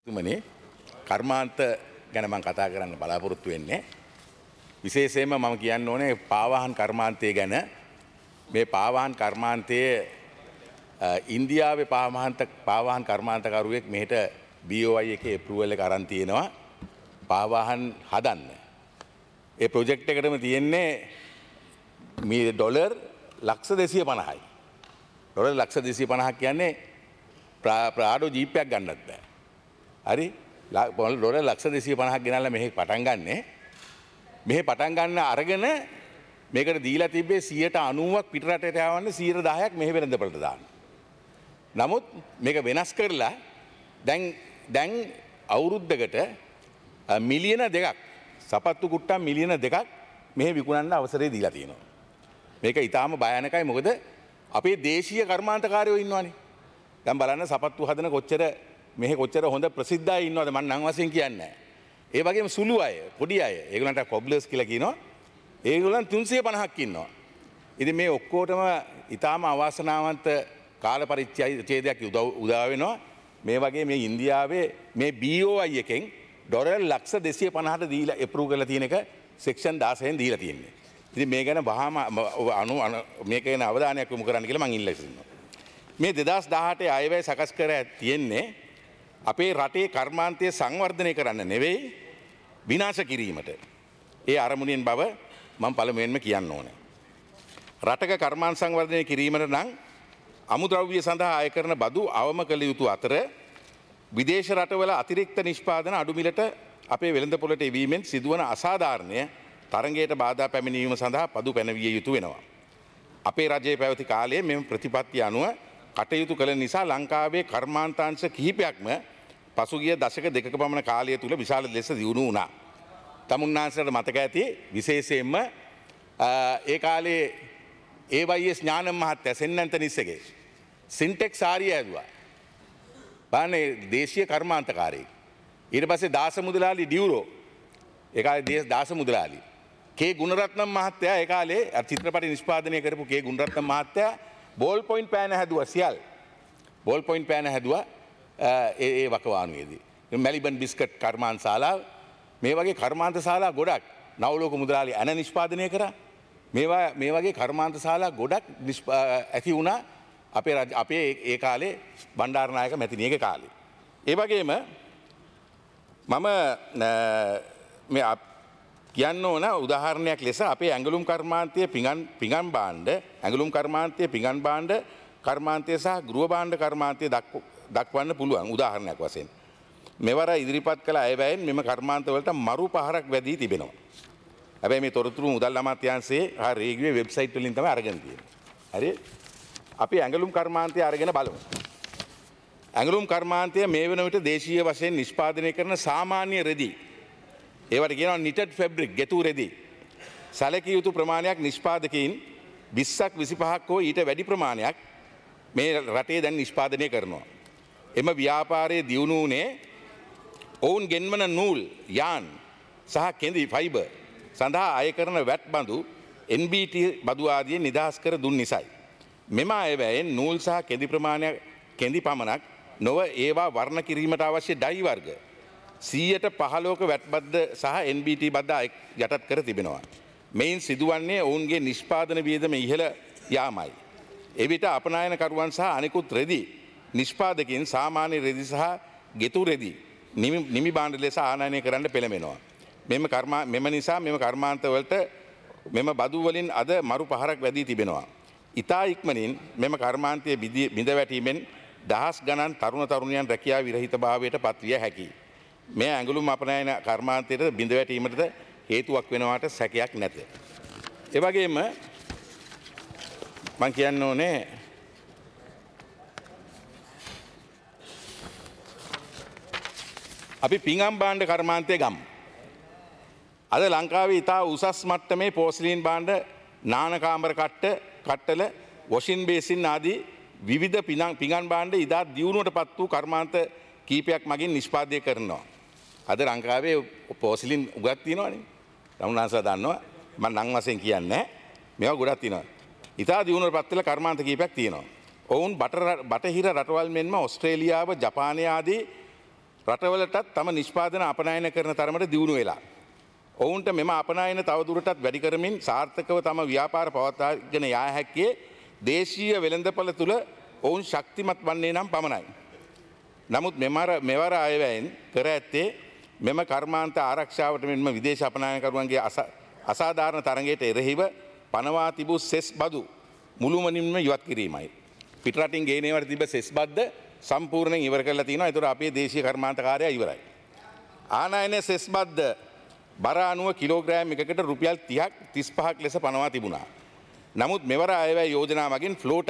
මනේ කර්මාන්ත ගැන මම කතා කරන්න බලාපොරොත්තු වෙන්නේ විශේෂයෙන්ම මම කියන්න ඕනේ පාවාහන් කර්මාන්තය ගැන මේ පාවාහන් කර්මාන්තයේ ඉන්දියාවේ පාවාහන් කර්මාන්තකරුවෙක් මෙහෙට BOI එකේ ඇප්‍රූවල් එක අරන් තියෙනවා පාවාහන් හදන්න. ඒ ප්‍රොජෙක්ට් එකටම තියෙන්නේ මේ ඩොලර් ලක්ෂ 250යි. ඩොලර් ලක්ෂ 250ක් කියන්නේ ප්‍රාඩෝ ජීප් එකක් ගන්නත් බෑ. හරි ඩොලර් ලක්ෂ 250ක් ගෙනල්ලා මෙහෙ පටන් ගන්නෙ. මෙහෙ පටන් ගන්න අරගෙන මේකට දීලා තිබ්බේ 90ක් පිටරටට යවන්නේ 10%ක් මෙහෙ වෙළඳපළට දාන්න. නමුත් මේක වෙනස් කරලා දැන් අවුරුද්දකට මිලියන 2ක් සපත්තු කුට්ටම් මිලියන 2ක් මෙහෙ විකුණන්න අවසරය දීලා තියෙනවා. මේක ඊටාම භයානකයි මොකද අපේ දේශීය කර්මාන්තකාරයෝ ඉන්නවනේ. දැන් බලන්න සපත්තු හදන මෙහෙ කොච්චර හොඳ ප්‍රසිද්ධ අය ඉන්නවද මම නම් වශයෙන් කියන්නේ නැහැ. ඒ වගේම සුළු අය, පොඩි අය, ඒගොල්ලන්ට කොබ්ලර්ස් කියලා කියනවා. ඒගොල්ලන් 350ක් ඉන්නවා. ඉතින් මේ ඔක්කොටම ඊටාම අවාසනාවන්ත කාල පරිච්ඡේදයක් උදා වෙනවා. මේ වගේ මේ ඉන්දියාවේ මේ BOI එකෙන් ඩොලර් ලක්ෂ 250ට දීලා ඇප්‍රූව් කරලා තියෙන එක සෙක්ෂන් 16න් දීලා තියෙන්නේ. ඉතින් මේ ගැන වහාම මේක ගැන අවධානයක් යොමු කරන්න කියලා මම ඉල්ලා සිටිනවා. මේ 2018 අයවැය සකස් කර තියෙන්නේ අපේ රටේ කර්මාන්තය සංවර්ධනය කරන්න නෙවෙයි විනාශ කිරීමට. ඒ අරමුණෙන් බව මම පළමුවෙන්ම කියන්න ඕනේ. රටක කර්මාන්ත සංවර්ධනය කිරීමට නම් අමුද්‍රව්‍ය සඳහා අය කරන බදු අවම කළ යුතු අතර විදේශ රටවල අතිරික්ත නිෂ්පාදන අඩු මිලට අපේ වෙළඳපොළට එවීමෙන් සිදුවන අසාධාරණය තරඟයට බාධා පැමිණීම සඳහා පදු පැනවිය යුතු වෙනවා. අපේ රජයේ පැවති කාලයේ මෙම ප්‍රතිපත්තිය අනුව කටයුතු කළ නිසා ලංකාවේ කර්මාන්තාංශ කිහිපයක්ම පසුගිය දශක දෙකක පමණ කාලය තුළ විශාල ලෙස දියුණු වුණා. තමුන්නාන්සලට මතක ඇති විශේෂයෙන්ම ඒ කාලේ AYS ඥානම් මහත්තයා සෙන්නන්ත නිස්සගේ සින්ටෙක්ස් ආරිය ඇදුවා. බලන්න දේශීය කර්මාන්තකාරයෙක්. ඊට පස්සේ දාස මුදලාලි ඩියුරෝ ඒ කාලේ දාස මුදලාලි කේ ගුණරත්නම් මහත්තයා ඒ කාලේ චිත්‍රපට නිෂ්පාදනය කරපු කේ ගුණරත්නම් මහත්තයා බෝල් පොයින්ට් පෑන හැදුවා සියල්. බෝල් පොයින්ට් පෑන හැදුවා ඒ වකවානුවේදී. මැලිබන් බිස්කට් කර්මාන්ත ශාලාව මේ වගේ කර්මාන්ත ශාලා ගොඩක් නවලෝක මුදලාලි ඇන නිෂ්පාදනය කරා. මේ වගේ කර්මාන්ත ශාලා ගොඩක් ඇති වුණා අපේ ඒ කාලේ බණ්ඩාරනායක මැතිනියගේ කාලේ. ඒ වගේම මම මේ කියන්න ඕන උදාහරණයක් ලෙස අපේ ඇඟලුම් කර්මාන්තයේ පිඟන් භාණ්ඩ ඇඟලුම් කර්මාන්තයේ පිඟන් භාණ්ඩ කර්මාන්තය සහ ගෘහ භාණ්ඩ කර්මාන්තය දක්වන්න පුළුවන් උදාහරණයක් වශයෙන්. මෙවර ඉදිරිපත් කළ අයවැයෙන් මෙම කර්මාන්තවලට මරු පහරක් වැදී තිබෙනවා. හැබැයි මේ තොරතුරු මුදල් අමාත්‍යාංශයේ හා රේගුවේ වෙබ්සයිට් වලින් තමයි අරගෙන තියෙන්නේ. හරි? අපි ඇඟලුම් කර්මාන්තය අරගෙන බලමු. ඇඟලුම් කර්මාන්තය මේ වන විට දේශීය වශයෙන් නිෂ්පාදනය කරන සාමාන්‍ය රෙදි ඒවට කියනවා නිටඩ් ෆැබ්‍රික් ගෙතු රෙදි සැලකිය යුතු ප්‍රමාණයක් නිෂ්පාදකයින් 20ක් 25ක් හෝ ඊට වැඩි ප්‍රමාණයක් මේ රටේ දැන් නිෂ්පාදනය කරනවා. එම ව්‍යාපාරයේ දියුණු වුණේ ඔවුන් ගෙන්වන නූල් යාන් සහ කෙඳි ෆයිබර් සඳහා අය කරන වැට් බඳු NBT බදු ආදිය නිදහස් කර දුන් නිසායි. මෙම අයවැයෙන් නූල් සහ කෙඳි පමණක් නොව ඒවා වර්ණ කිරීමට අවශ්‍ය ඩයි වර්ග 115ක වැට් බද්ද සහ NBT බද්ද යටත් කර තිබෙනවා. මෙයින් සිදුවන්නේ ඔවුන්ගේ නිෂ්පාදන වියදම ඉහළ යාමයි. එවිට අපනයනකරුවන් සහ අනෙකුත් රෙදි නිෂ්පාදකින් සාමාන්‍ය රෙදි සහ ගෙතු රෙදි නිමි භාණ්ඩ ලෙස ආනයනය කරන්න පෙළඹෙනවා. මෙම නිසා මෙම කර්මාන්තවලට මෙම බදු වලින් අද මරු පහරක් වැදී තිබෙනවා. ඉතා ඉක්මනින් මෙම කර්මාන්තය බිඳ වැටීමෙන් දහස් ගණන් තරුණ තරුණියන් රැකියා විරහිත භාවයට පත්විය හැකියි. මේ ඇඟලුම් අපනයන කර්මාන්තයට බිඳ වැටීමට හේතුවක් වෙනවාට සැකයක් නැත. ඒ වගේම මම කියන්න ඕනේ අපි පිඟම් භාණ්ඩ කර්මාන්තය ගමු. අද ලංකාවේ ඉතා උසස් මට්ටමේ පෝස්ලින් භාණ්ඩ නාන කාමර කට්ටල වොෂින් බේසින් ආදී විවිධ පිඟන් භාණ්ඩ ඉදා දියුණුවට පත් වූ කර්මාන්ත කීපයක් මගින් නිෂ්පාදනය කරනවා. අද ලංකාවේ පෝස්ලින් උගත් තියෙනවනේ. තමුන්නාන්සලා දන්නවා. මම නම් වශයෙන් කියන්නේ නැහැ. මේවා ගොඩක් තියෙනවා. ඉතා දියුණුවට පත් වෙලා කර්මාන්ත කීපයක් තියෙනවා. ඔවුන් බටහිර රටවල් මෙන්ම ඕස්ට්‍රේලියාව, ජපානය ආදී රටවලටත් තම නිෂ්පාදන අපනයන කරන තරමට දියුණු වෙලා. ඔවුන්ට මෙම අපනයන තවදුරටත් වැඩි කරමින් සාර්ථකව තම ව්‍යාපාර පවත්වාගෙන යා හැක්කේ දේශීය වෙළඳපළ තුළ ඔවුන් ශක්තිමත් වන්නේ නම් පමණයි. නමුත් මෙවර අයවැයෙන් කර ඇත්තේ මෙම කර්මාන්ත ආරක්ෂාවට මෙන්ම විදේශ අපනයනකරුවන්ගේ අසාධාරණ තරගයට එරෙහිව පනවා තිබූ සෙස් බදු මුළුමනින්ම ඉවත් කිරීමයි. පිටරටින් ගේනේවට තිබ සෙස් බද්ද සම්පූර්ණයෙන් ඉවර කරලා තියෙනවා. ඒතර අපේ දේශීය කර්මාන්තකාරයා ඉවරයි. ආනයන සෙස් බද්ද බර අනුව කිලෝග්‍රෑම් එකකට රුපියල් 30ක් 35ක් ලෙස පනවා තිබුණා. නමුත් මෙවර අයවැය යෝජනා මගින් ෆ්ලෝ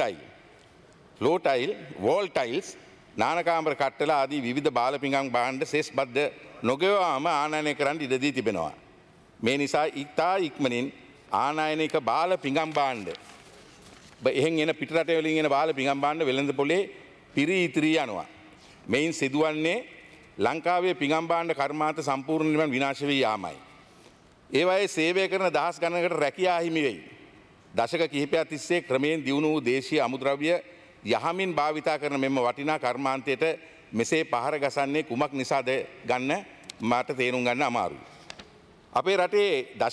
ටයිල්, වෝල් ටයිල්ස්, නානකාමර කට්ටල ආදී විවිධ බාල පිඟම් භාණ්ඩ සෙස් බද්ද නොගෙවාම ආනයනය කරන්න ඉඩ දී තිබෙනවා. මේ නිසා ඉතා ඉක්මනින් ආනයනික බාල පිඟම් භාණ්ඩ එහෙන් එන පිටරට වලින් එන බාල පිඟම් භාණ්ඩ වෙළඳ පොලේ පිරී ඉතිරී යනවා. මෙයින් සිදුවන්නේ ලංකාවේ පිඟම් භාණ්ඩ කර්මාන්ත සම්පූර්ණයෙන්ම විනාශ වී යාමයි. ඒවායේ සේවය කරන දහස් ගණනකට රැකියා හිමි වෙයි. දශක කිහිපයක් තිස්සේ ක්‍රමයෙන් දියුණු වූ දේශීය අමුද්‍රව්‍ය යහමින් භාවිතා කරන මෙම වටිනා කර්මාන්තයට මෙසේ පහර ගසන්නේ කුමක් නිසාද ගන්න මට තේරුම් ගන්න අමාරුයි. අපේ රටේ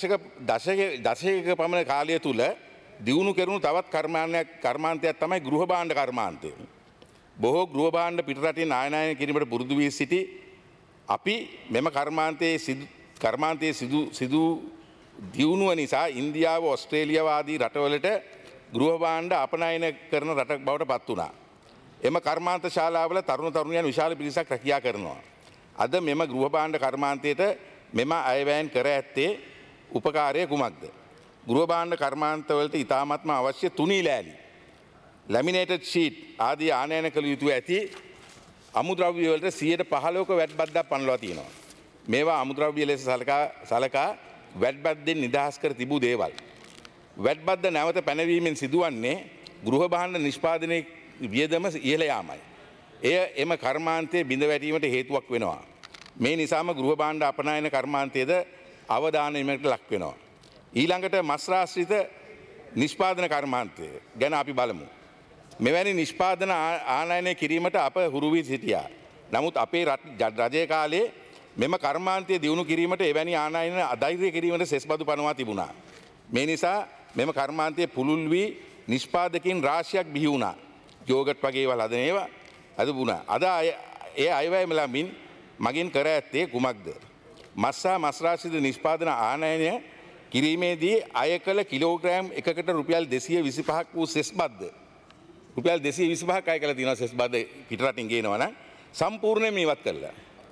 දශකයක පමණ කාලය තුල දියුණු කෙරුණු තවත් කර්මාන්තයක් තමයි ගෘහ භාණ්ඩ කර්මාන්තය. බොහෝ ගෘහ භාණ්ඩ පිටරටින් ආයනයන කිරීමට පුරුදු වී සිටි අපි මෙම කර්මාන්තයේ සිදු දියුණුව නිසා ඉන්දියාව, ඕස්ට්‍රේලියාව ආදී රටවලට ගෘහ භාණ්ඩ අපනයන කරන රටක් බවට පත් වුණා. එම කර්මාන්ත ශාලාවල තරුණ තරුණියන් විශාල පිරිසක් රැකියා කරනවා. අද මෙම ගෘහ භාණ්ඩ කර්මාන්තයට මෙම අයවැයෙන් කර ඇත්තේ උපකාරය කුමක්ද? ගෘහ භාණ්ඩ කර්මාන්තවලට ඉතාමත්ම අවශ්‍ය තුනී ලෑලි, ලැමිනේටඩ් ෂීට් ආදී ආනයන කළ යුතු ඇති අමුද්‍රව්‍ය වලට 15%ක වැට් බද්දක් පනවලා තියෙනවා. මේවා අමුද්‍රව්‍ය ලෙස සලකා වැට් බද්දෙන් නිදහස් කර තිබූ දේවල්. වැට් බද්ද නැවත පැනවීමෙන් සිදුවන්නේ ගෘහ භාණ්ඩ නිෂ්පාදනයේ වියදම ඉහළ යාමයි. එය එම කර්මාන්තයේ බිඳ වැටීමට හේතුවක් වෙනවා. මේ නිසාම ගෘහ භාණ්ඩ අපනයන කර්මාන්තයේද අවධානයකට ලක් වෙනවා. ඊළඟට මස්රාශ්‍රිත නිෂ්පාදන කර්මාන්තය ගැන අපි බලමු. මෙවැනි නිෂ්පාදන ආනයනය කිරීමට අප හුරු වී සිටියා. නමුත් අපේ රජය කාලේ මෙම කර්මාන්තය දියුණු කිරීමට එවැනි ආනයන අධෛර්ය කිරීමට සෙස් බදු පනවා තිබුණා. මේ නිසා මෙම කර්මාන්තයේ පුළුල් වී නිෂ්පාදකින් රාශියක් බිහි වුණා. යෝගට් වගේ ඒවා හදන ඒවා අද වුණා. අද ඒ අයවැය ලැබින් මගින් කර ඇත්තේ කුමක්ද? මස්සා මස්රාශිත නිෂ්පාදන ආනයනය කිරීමේදී අය කළ කිලෝග්‍රෑම් එකකට රුපියල් 225ක් වූ සෙස් බද්ද රුපියල් 225ක් අය කළ තියෙනවා. සෙස් බද්ද පිටරටින් ගේනවා නම් සම්පූර්ණයෙන්ම ඉවත් කළා.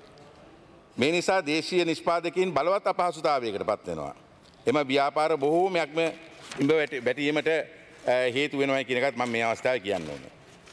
මේ නිසා දේශීය නිෂ්පාදකයන් බලවත් අපහසුතාවයකට පත් වෙනවා. එම ව්‍යාපාර බොහෝමයක්ම ඉඹ වැටීමට හේතු වෙනවා කියන එකත් මම මේ අවස්ථාවේ කියන්න ඕනේ.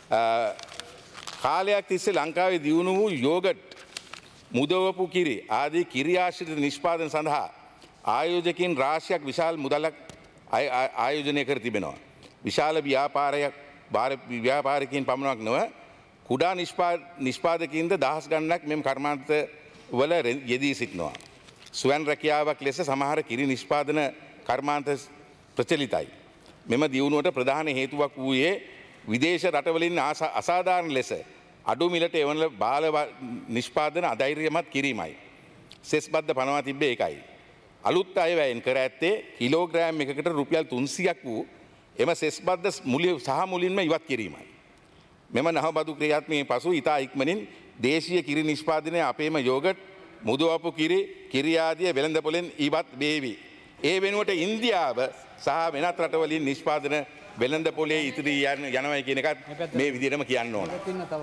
කාලයක් තිස්සේ ලංකාවේ දියුණු වූ යෝගට්, මුදවපු කිරි ආදී කිරි ආශ්‍රිත නිෂ්පාදන සඳහා ආයෝජකයින් රාශියක් විශාල මුදලක් ආයෝජනය කර තිබෙනවා. විශාල ව්‍යාපාරිකයින් පමණක් නොව කුඩා නිෂ්පාදකයින්ද දහස් ගණනක් මෙම කර්මාන්ත වල යෙදී සිටිනවා. ස්වයං රැකියාවක් ලෙස සමහර කිරි නිෂ්පාදන කර්මාන්ත ප්‍රචලිතයි. මෙම දියුණුවට ප්‍රධාන හේතුවක් වූයේ විදේශ රටවලින් අසාධාරණ ලෙස අඩු මිලට එවන බාල නිෂ්පාදන අධෛර්යමත් කිරීමයි. සෙස් බද්ද පනවා තිබ්බේ ඒකයි. අලුත් අයවැයෙන් කර ඇත්තේ කිලෝග්‍රෑම් එකකට රුපියල් 300ක් වූ එම සෙස් බද්ද මුලින්ම ඉවත් කිරීමයි. මෙම නහබදු ක්‍රියාත්මකයේ පසු ඉතා ඉක්මනින් දේශීය කිරි නිෂ්පාදනය අපේම යෝගට්, මුදවපු කිරි ආදිය වෙළඳ පොලෙන් ඉවත් වේවි. ඒ වෙනුවට ඉන්දියාව සහ වෙනත් රටවලින් නිෂ්පාදන වෙළඳ පොලේ ඉතිරි යනවා කියන එකත් මේ විදිහටම කියන්න ඕන.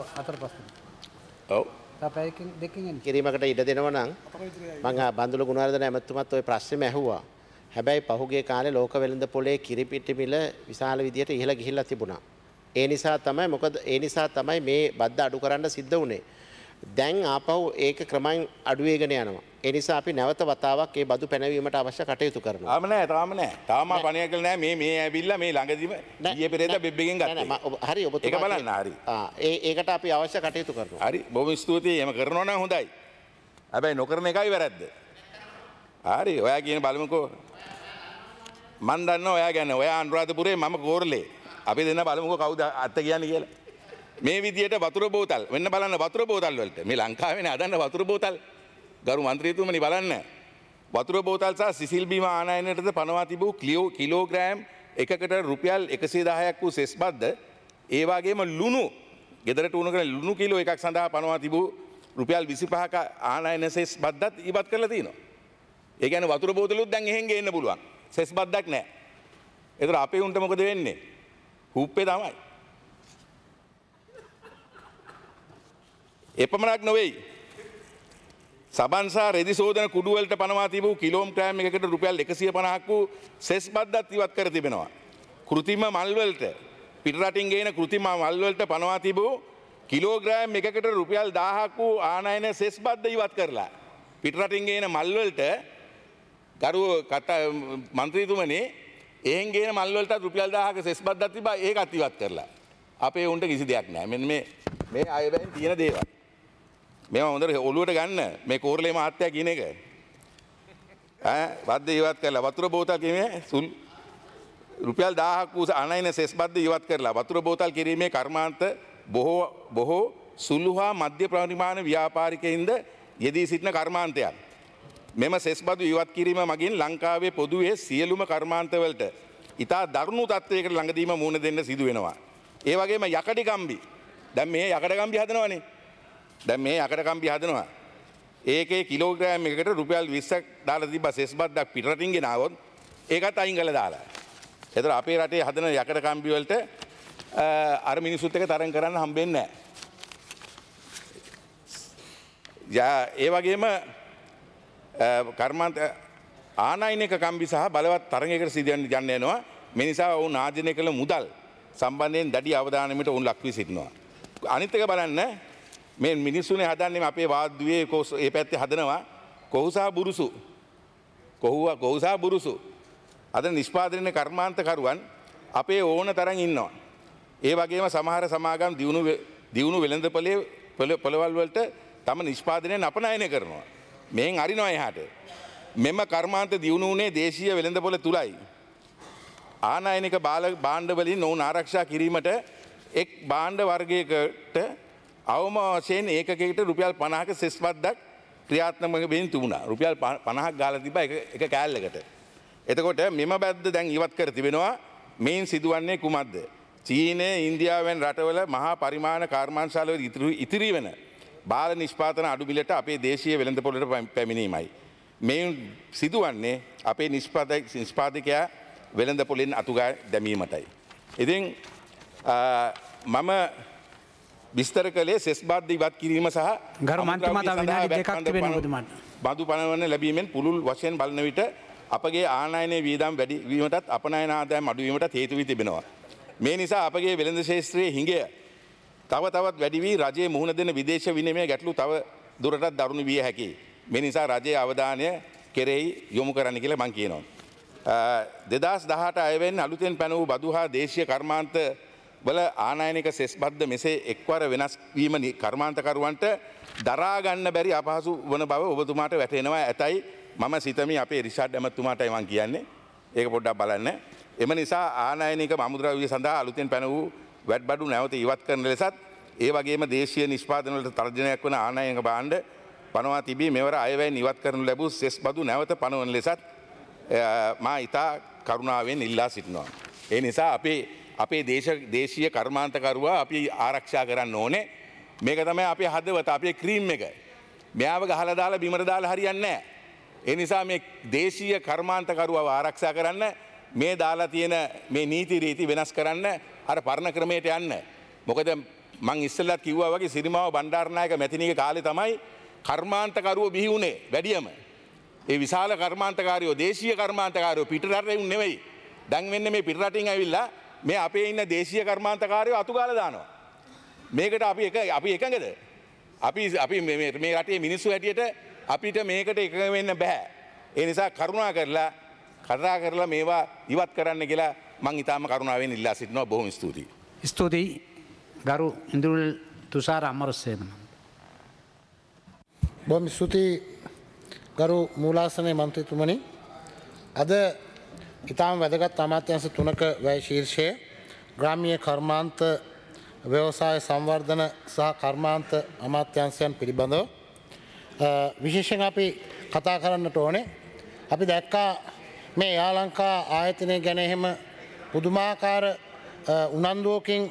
ඔව්. කිරීමකට ඉඩ දෙනවා නම් මම බන්දුල ගුණවර්ධන ඇමතුමත් ওই ප්‍රශ්නේම ඇහුවා. හැබැයි පහුගිය කාලේ ලෝක වෙළඳ පොලේ කිරි පිටි මිල විශාල විදියට ඉහළ ගිහිල්ලා තිබුණා. ඒ නිසා තමයි මේ බද්ද අඩු කරන්න සිද්ධ වුණේ. දැන් ආපහු ඒක ක්‍රමයෙන් අඩු වෙගෙන යනවා. ඒ නිසා අපි නැවත වතාවක් මේ බදු පැනවීමට අවශ්‍ය කටයුතු කරනවා. තාම නෑ. තාම පණිය කළ නෑ. මේ ඇවිල්ලා මේ ළඟදිම ඊයේ පෙරේද බෙබ්බෙකින් ගත්තා. හරි ඔබතුමා. ඒක බලන්න හරි. ඒකට අපි අවශ්‍ය කටයුතු කරනවා. හරි. බොහොම ස්තුතියි. එහෙම කරනවා නම් හොඳයි. හැබැයි නොකරන එකයි වැරද්ද. හරි. ඔයා කියන බලමුකෝ. මන් දන්නවා ඔයා ගැන. ඔයා අනුරාධපුරේ මම කෝරළේ. අපි දෙන්න බලමුකෝ කවුද අත්ත කියන්නේ කියලා. මේ විදියට වතුර බෝතල් වෙන්න බලන්න වතුර බෝතල් වලට මේ ලංකාවේ හදන්න වතුර බෝතල් ගරු මන්ත්‍රීතුමනි බලන්න වතුර බෝතල් සහ සිසිල් බීම ආනයනයටද පනවා තිබූ කිලෝග්‍රෑම් එකකට රුපියල් 110ක් වූ සෙස් බද්ද ඒ වගේම ලුණු ගෙදරට උණු කරන ලුණු කිලෝ එකක් සඳහා පනවා තිබූ රුපියල් 25ක ආනයන සෙස් බද්දත් ඉවත් කරලා තියෙනවා. ඒ කියන්නේ වතුර බෝතලුත් දැන් එහෙන් ගේන්න පුළුවන්. සෙස් බද්දක් නැහැ. ඒතර අපේ උන්ට මොකද වෙන්නේ? හුප්පේ තමයි. එපමණක් නොවේයි. සබන්සා රෙදි සෝදන කුඩු වලට පනවා තිබූ කිලෝග්‍රෑම් එකකට රුපියල් 150ක් වූ සෙස් බද්දත් ඉවත් කර තිබෙනවා. කෘත්‍රිම මල් වලට පිටරටින් ගේන කෘත්‍රිම මල් වලට පනවා තිබූ කිලෝග්‍රෑම් එකකට රුපියල් 1000ක් වූ ආනයන සෙස් බද්ද ඉවත් කරලා පිටරටින් ගේන මල් වලට ගරු මන්ත්‍රීතුමනි එහෙන් ගේන මල් වලට රුපියල් 1000ක සෙස් බද්දක් තිබා ඒකත් ඉවත් කරලා අපේ උන්ට කිසි දෙයක් නැහැ. මෙන්න මේ අයවැයෙන් තියෙන දේවල්. මේවා හොඳට ඔළුවට ගන්න මේ කෝරළේ මහත්තයා කියන එක. බද්ද ඉවත් කරලා වතුර බෝතල් කිරීමේ රුපියල් 1000ක් වූ අනයින සෙස් බද්ද ඉවත් කරලා වතුර බෝතල් කිරීමේ කර්මාන්ත බොහෝ සුළු හා මධ්‍ය පරිමාණ ව්‍යාපාරිකයින්ද යෙදී සිටින කර්මාන්තයක්. මෙම සෙස් බදු ඉවත් කිරීම මගින් ලංකාවේ පොදුවේ සියලුම කර්මාන්තවලට ඉතා දරුණු තත්ත්වයකට ළඟදීම මුහුණ දෙන්න සිදු වෙනවා. ඒ වගේම යකඩි කම්බි දැන් මේ යකඩ කම්බි හදනවනේ. දැන් මේ යකඩ කම්බි හදනවා. ඒකේ කිලෝග්‍රෑම් එකකට රුපියල් 20ක් දාලා තිබ්බ සෙස් බද්දක් පිටරටින් ගෙනාවොත් ඒකත් අයින් කරලා දාලා. ඒතර අපේ රටේ හදන යකඩ කම්බි වලට අර මිනිසුත් එක තරම් කරන්න හම්බෙන්නේ නැහැ. ඒ වගේම කර්මාන්ත ආනයනික කම්බි සහ බලවත් තරඟයකට සිදුවන්න යන්න යනවා. මේ නිසා ඔවුන් ආර්ජනය කළ මුදල් සම්බන්ධයෙන් දැඩි අවධානයකට ඔවුන් ලක් වී සිටිනවා. අනිත් එක බලන්න මේ මිනිස්සුනේ හදන්නේ අපේ වාද්දුවේ ඒ පැත්තේ හදනවා කොහුසා බුරුසු. කොහුසා බුරුසු. අද නිෂ්පාදනයේ කර්මාන්තකරුවන් අපේ ඕන තරම් ඉන්නවා. ඒ වගේම සමහර සමාගම් දියුණු වෙළඳපොලේ පොළවල් වලට තම නිෂ්පාදනයෙන් අපනයනය කරනවා. මෙන් අරිනවා එහාට. මෙම කර්මාන්ත දියුණු වුණේ දේශීය වෙළඳපොළ තුලයි. ආනයනික භාණ්ඩ වලින් ඔවුන් ආරක්ෂා කිරීමට එක් භාණ්ඩ වර්ගයකට අවම වශයෙන් ඒකකයකට රුපියල් 50ක සෙස් බද්දක් ක්‍රියාත්මක වෙමින් තිබුණා. රුපියල් 50ක් ගාලා තිබ්බා එක කෑල්ලකට. එතකොට මෙම බද්ද දැන් ඉවත් කර තිබෙනවා. මේන් සිදුවන්නේ කුමක්ද? චීනය ඉන්දියාවෙන් රටවල මහා පරිමාණ කර්මාන්තශාලාවල ඉතිරි වෙන බාල නිෂ්පාදන අඩු මිලට අපේ දේශීය වෙළඳපොළට පැමිණීමයි. මේ සිදුවන්නේ අපේ නිෂ්පාදකයා වෙළඳපොළෙන් අතුගා දැමීමටයි. ඉතින් මම විස්තර කළේ සෙස් බද්ද ඉවත් කිරීම සහ ගරු මන්ත්‍රීතුමා තව විනාඩි දෙකක් තිබෙනවා ඔබතුමාට. බදු පනවන ලැබීමෙන් පුළුල් වශයෙන් බලන විට අපගේ ආනයනයේ වියදම් වැඩි වීමටත් අපනයන ආදායම් අඩු වීමටත් හේතු වී තිබෙනවා. මේ නිසා අපගේ වෙළඳ ශේෂ්ත්‍රයේ හිඟය තවත් වැඩි වී රජයේ මුහුණ දෙන විදේශ විනිමය ගැටලු තව දුරටත් දරුණු විය හැකියි. මේ නිසා රජයේ අවධානය කෙරෙහි යොමු කරන්න කියලා මම කියනවා. 2018 අයවැයෙන් අලුතෙන් පැන වූ බදු හා දේශීය කර්මාන්ත වල ආනයනික සෙස් බද්ද මෙසේ එක්වර වෙනස් වීම කර්මාන්තකරුවන්ට දරා ගන්න බැරි අපහසු වන බව ඔබතුමාට වැටහෙනවා ඇතයි මම සිතමි අපේ රිෂාඩ් ඇමතුමාටයි මම කියන්නේ. ඒක පොඩ්ඩක් බලන්න. එම නිසා ආනයනික අමුද්‍රව්‍ය සඳහා අලුතෙන් පැන වූ වැට් බඩු නැවත ඉවත් කරන ලෙසත් ඒ වගේම දේශීය නිෂ්පාදන වලට තර්ජනයක් වන ආනයනික භාණ්ඩ පනවා තිබී මෙවර අයවැයෙන් ඉවත් කරනු ලැබූ සෙස් බදු නැවත පනවන ලෙසත් මා ඉතා කරුණාවෙන් ඉල්ලා සිටිනවා. ඒ නිසා අපේ දේශීය කර්මාන්තකරුවා අපි ආරක්ෂා කරන්න ඕනේ. මේක තමයි අපේ හදවත අපේ ක්‍රීම් එක. මෙයාව ගහලා දාලා බිමට දාලා හරියන්නේ නැහැ. ඒ නිසා මේ දේශීය කර්මාන්තකරුවව ආරක්ෂා කරන්න මේ දාලා තියෙන මේ නීති රීති වෙනස් කරන්න අර පරණ ක්‍රමයට යන්න. මොකද මං ඉස්සෙල්ලත් කිව්වා වගේ සිරිමාව බණ්ඩාරනායක මැතිණියගේ කාලේ තමයි කර්මාන්තකරුවෝ බිහි වුණේ වැඩියම. ඒ විශාල කර්මාන්තකාරයෝ දේශීය කර්මාන්තකාරයෝ පිටරටින් නෙවෙයි. දැන් වෙන්නේ මේ පිටරටින් ඇවිල්ලා මේ අපේ ඉන්න දේශීය කර්මාන්තකාරයෝ අතුගාලා දානවා. මේකට අපි එකඟද? අපි මේ රටේ මිනිස්සු හැටියට අපිට මේකට එකඟ වෙන්න බෑ. ඒ නිසා කරුණා කරලා කතා කරලා මේවා ඉවත් කරන්න කියලා මං ඊටාම කරුණාවෙන් ඉල්ලා සිටිනවා. බොහොම ස්තුතියි. ස්තුතියි ගරු ඉන්ද්‍රල් තුෂාර අමරසේන. බොහොම ස්තුතියි ගරු මූලාසනයේ මන්ත්‍රීතුමනි. අද ඊටාම වැදගත් අමාත්‍යාංශ තුනක වැය ශීර්ෂයේ ග්‍රාමීය කර්මාන්ත ව්‍යවසාය සංවර්ධන සහ කර්මාන්ත අමාත්‍යංශයන් පිළිබඳව විශේෂයෙන් අපි කතා කරන්නට ඕනේ. අපි දැක්කා මේ යාලංකා ආයතනය ගැන එහෙම පුදුමාකාර උනන්දුවකින්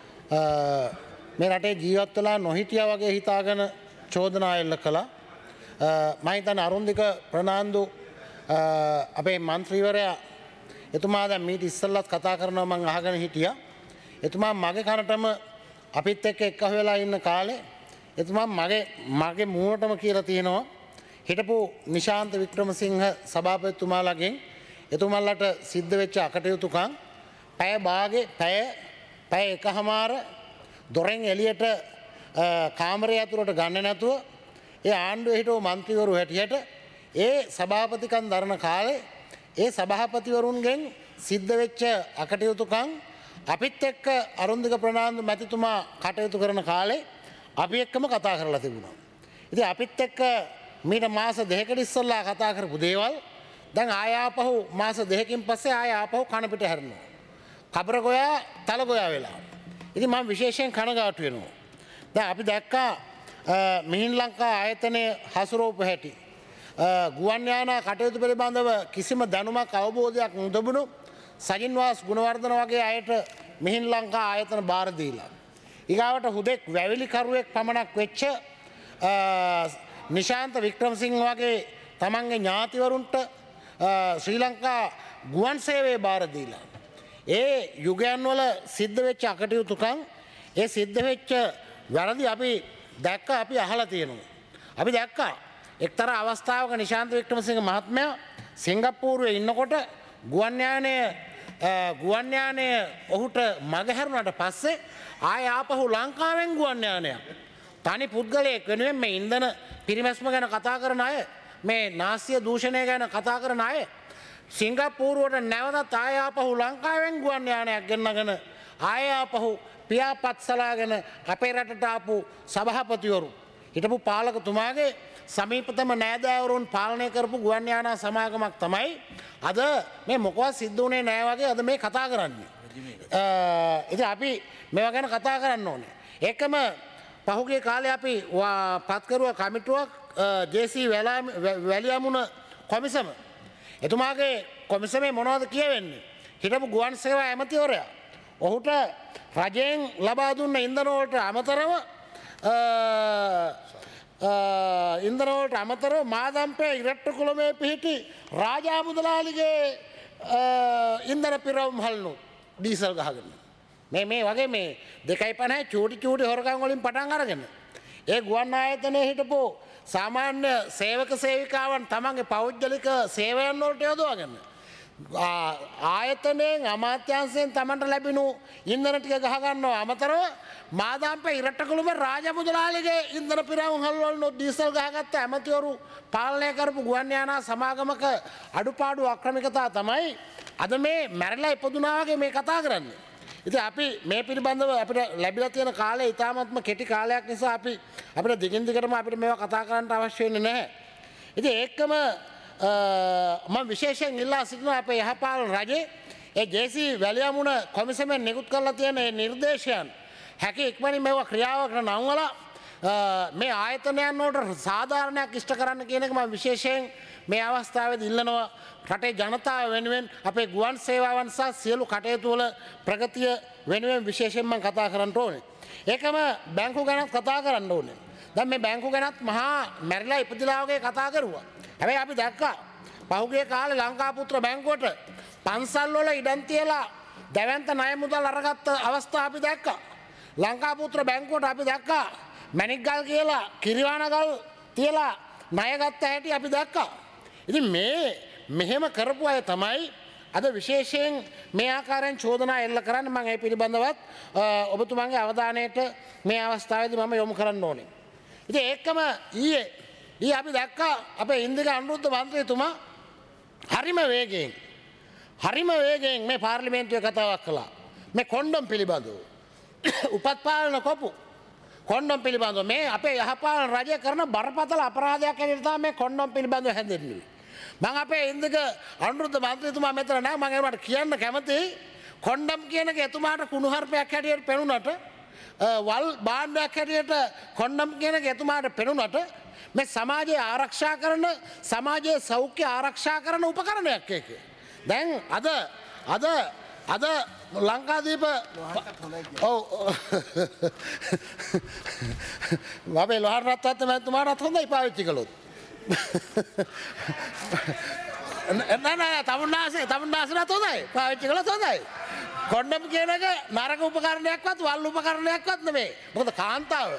මේ රටේ ජීවත් වෙලා නොහිටියා වගේ හිතාගෙන චෝදනා එල්ල කළා. මම හිතන්නේ අරුන්දික ප්‍රනාන්දු අපේ මන්ත්‍රීවරයා එතුමා දැන් මීට ඉස්සෙල්ලත් කතා කරනවා මම අහගෙන හිටියා. එතුමා මගේ කනටම අපිත් එක්ක එක්ක වෙලා ඉන්න කාලේ එතුමා මගේ මූණටම කියලා තියෙනවා හිටපු නිශාන්ත වික්‍රමසිංහ සභාපතිතුමාලගෙන් එතුමන්ලට සිද්ධ වෙච්ච අකටයුතුකම් පැය භාගේ පැය එකහමාර දොරෙන් එළියට කාමරය ඇතුළට ගන්න නැතුව ඒ ආණ්ඩුවේ හිටපු മന്ത്രിවරු හැටියට ඒ සභාපතිකම් දරන කාලේ ඒ සභාපතිවරුන්ගෙන් සිද්ධ වෙච්ච අකටයුතුකම් අපිත් එක්ක අරුන්දික ප්‍රනාන්දු මැතිතුමා කටයුතු කරන කාලේ අපි එක්කම කතා කරලා තිබුණා. ඉතින් අපිත් එක්ක මීට මාස දෙකකට ඉස්සෙල්ලා කතා කරපු දේවල් දැන් ආය ආපහු මාස දෙකකින් පස්සේ ආය ආපහු කන පිට හැරෙනවා. කබර ගෝයා තල ගෝයා වෙලා. ඉතින් මම විශේෂයෙන් කනගාටු වෙනවා. දැන් අපි දැක්කා මිහින් ලංකා ආයතනයේ හසුරුවපු හැටි. ගුවන් යානා කටයුතු පිළිබඳව කිසිම දැනුමක් අවබෝධයක් නොදබුණු සජින්වාස් ගුණවර්ධන වගේ අයට මිහින් ලංකා ආයතන බාර දීලා. ඊගාවට හුදෙක් වැවිලිකරුවෙක් පමණක් වෙච්ච නිශාන්ත වික්‍රමසිංහ වගේ තමන්ගේ ඥාතිවරුන්ට ශ්‍රී ලංකා ගුවන් සේවය බාර දීලා. ඒ යුගයන් වල සිද්ධ වෙච්ච අකටයුතුකම් ඒ සිද්ධ වෙච්ච වැරදි අපි දැක්ක අපි අහලා තියෙනවා. අපි දැක්කා එක්තරා අවස්ථාවක නිශාන්ත වික්‍රමසිංහ මහත්මයා සිංගප්පූරුවේ ඉන්නකොට ගුවන් යානය ඔහුට මගහැරුණාට පස්සේ ආය ආපහු ලංකාවෙන් ගුවන් යානයක් තනි පුද්ගලයෙක් වෙනුවෙන් මේ ඉන්ධන පිරිමැස්ම ගැන කතා කරන අය මේ නාස්‍ය දූෂණය ගැන කතා කරන අය සිංගප්පූරුවට නැවතත් ආය ආපහු ලංකාවෙන් ගුවන් යානයක් ගෙන්නගෙන ආය ආපහු පියාපත් සලාගෙන අපේ රටට ආපු සභාපතිවරු හිටපු පාලකතුමාගේ සමීපතම නෑදෑවරුන් පාලනය කරපු ගුවන් යානා සමාගමක් තමයි අද මේ මොකවත් සිද්ධ වුණේ නෑ වගේ අද මේ කතා කරන්නේ. ඉතින් අපි මේවා ගැන කතා කරන්න ඕනේ. ඒකම පහුගිය කාලේ අපි පත් කරුවා කමිටුවක් ජේ.සී. වැලියමුණ කොමිසම. එතුමාගේ කොමිසමේ මොනවද කියවෙන්නේ? හිටපු ගුවන් සේවා ඇමතිවරයා ඔහුට රජයෙන් ලබා දුන්න ඉන්ධන වලට අමතරව මාදම්පේ ඉරට්ටකුළමේ පිහිටි රාජා මුදලාලිගේ ඉන්ධන පිරවුම් හල්නු ඩීසල් ගහගෙන. මේ වගේ මේ 2.50 චූටි හොරකම් වලින් පටන් අරගෙන ඒ ගුවන් ආයතනයේ හිටපු සාමාන්‍ය සේවක සේවිකාවන් තමන්ගේ පෞද්ගලික සේවයන් වලට යොදවගෙන ආයතනයෙන් අමාත්‍යාංශයෙන් තමන්ට ලැබෙනු ඉන්ධන ටික ගහ ගන්නවා අමතරව මාදාම්පේ ඉරට්ටකුළුම රාජමුදලාලිගේ ඉන්ධන පිරවුම් හල්වල ඩීසල් ගහගත්ත ඇමතිවරු පාලනය කරපු ගුවන් යානා සමාගමක අඩුපාඩු අක්‍රමිකතා තමයි අද මේ මැරිලා ඉපදුනා වගේ මේ කතා කරන්නේ. ඉතින් අපි මේ පිළිබඳව අපිට ලැබිලා තියෙන කාලය ඉතාමත්ම කෙටි කාලයක් නිසා අපිට දිගින් දිගටම අපිට මේවා කතා කරන්න අවශ්‍ය වෙන්නේ නැහැ. ඉතින් ඒකම මම විශේෂයෙන් ඉල්ලා සිටිනවා අපේ යහපාලන රජේ ඒ ජේ.සී. වැලියමුණ කොමිසමෙන් නිකුත් කරලා තියෙන මේ නිර්දේශයන් හැකි ඉක්මනින් මේවා ක්‍රියාවකට නංවලා මේ ආයතනයන් වලට සාධාරණයක් ඉෂ්ට කරන්න කියන එක මම විශේෂයෙන් මේ අවස්ථාවේදී ඉල්ලනවා. රටේ ජනතාව වෙනුවෙන් අපේ ගුවන් සේවාවන් සහ සියලු කටයුතු වල ප්‍රගතිය වෙනුවෙන් විශේෂයෙන් මම කතා කරන්න ඕනේ. ඒකම බැංකු ගැනත් කතා කරන්න ඕනේ. දැන් මේ බැංකු ගැනත් මහා මැරිලා ඉපදිලා වගේ කතා කරුවා. හැබැයි අපි දැක්කා පහුගිය කාලේ ලංකාපුත්‍ර බැංකුවට පන්සල් වල ඉඩම් තියලා දැවැන්ත ණය මුදල් අරගත්ත අවස්ථා අපි දැක්කා. ලංකාපුත්‍ර බැංකුවට අපි දැක්කා මැණික් ගල් කියලා කිරිවාන ගල් තියලා ණය ගත්ත හැටි අපි දැක්කා. ඉතින් මෙහෙම කරපු අය තමයි අද විශේෂයෙන් මේ ආකාරයෙන් චෝදනා එල්ල කරන්න මම ඒ පිළිබඳවත් ඔබතුමාගේ අවධානයට මේ අවස්ථාවේදී මම යොමු කරන්න ඕනේ. ඉතින් ඒකම ඊයේ අපි දැක්කා අපේ ඉන්දික අනුරුද්ධ මන්ත්‍රීතුමා හරිම වේගයෙන් මේ පාර්ලිමේන්තුවේ කතාවක් කළා. මේ කොන්ඩම් පිළිබඳව උපත් පාලන කොපු කොන්ඩම් පිළිබඳව මේ අපේ යහපාලන රජය කරන බරපතල අපරාධයක් හැටියට තමයි මේ කොන්ඩම් පිළිබඳව හැදෙන්නේ. මම අපේ ඉන්දික අනුරුද්ධ මන්ත්‍රීතුමා මෙතන නැහැ. මම ඒවට කියන්න කැමතියි. කොන්ඩම් කියන එක එතුමාට කුණුහරුපයක් හැටියට පෙනුනට වල් බාණ්ඩයක් හැටියට කොන්ඩම් කියන එක එතුමාට පෙනුනට මේ සමාජයේ ආරක්ෂා කරන සමාජයේ සෞඛ්‍ය ආරක්ෂා කරන උපකරණයක් ඒක. දැන් අද ලංකාදීප ඔව් මම ලොහර් රත්නත් මහත්මයාට හොඳයි පාවිච්චි කළොත්. නෑ තමුන්නාසේට හොඳයි පාවිච්චි කළොත් හොඳයි. කොන්ඩම් කියන එක නරක උපකරණයක්වත් වල් උපකරණයක්වත් නෙමෙයි. මොකද කාන්තාව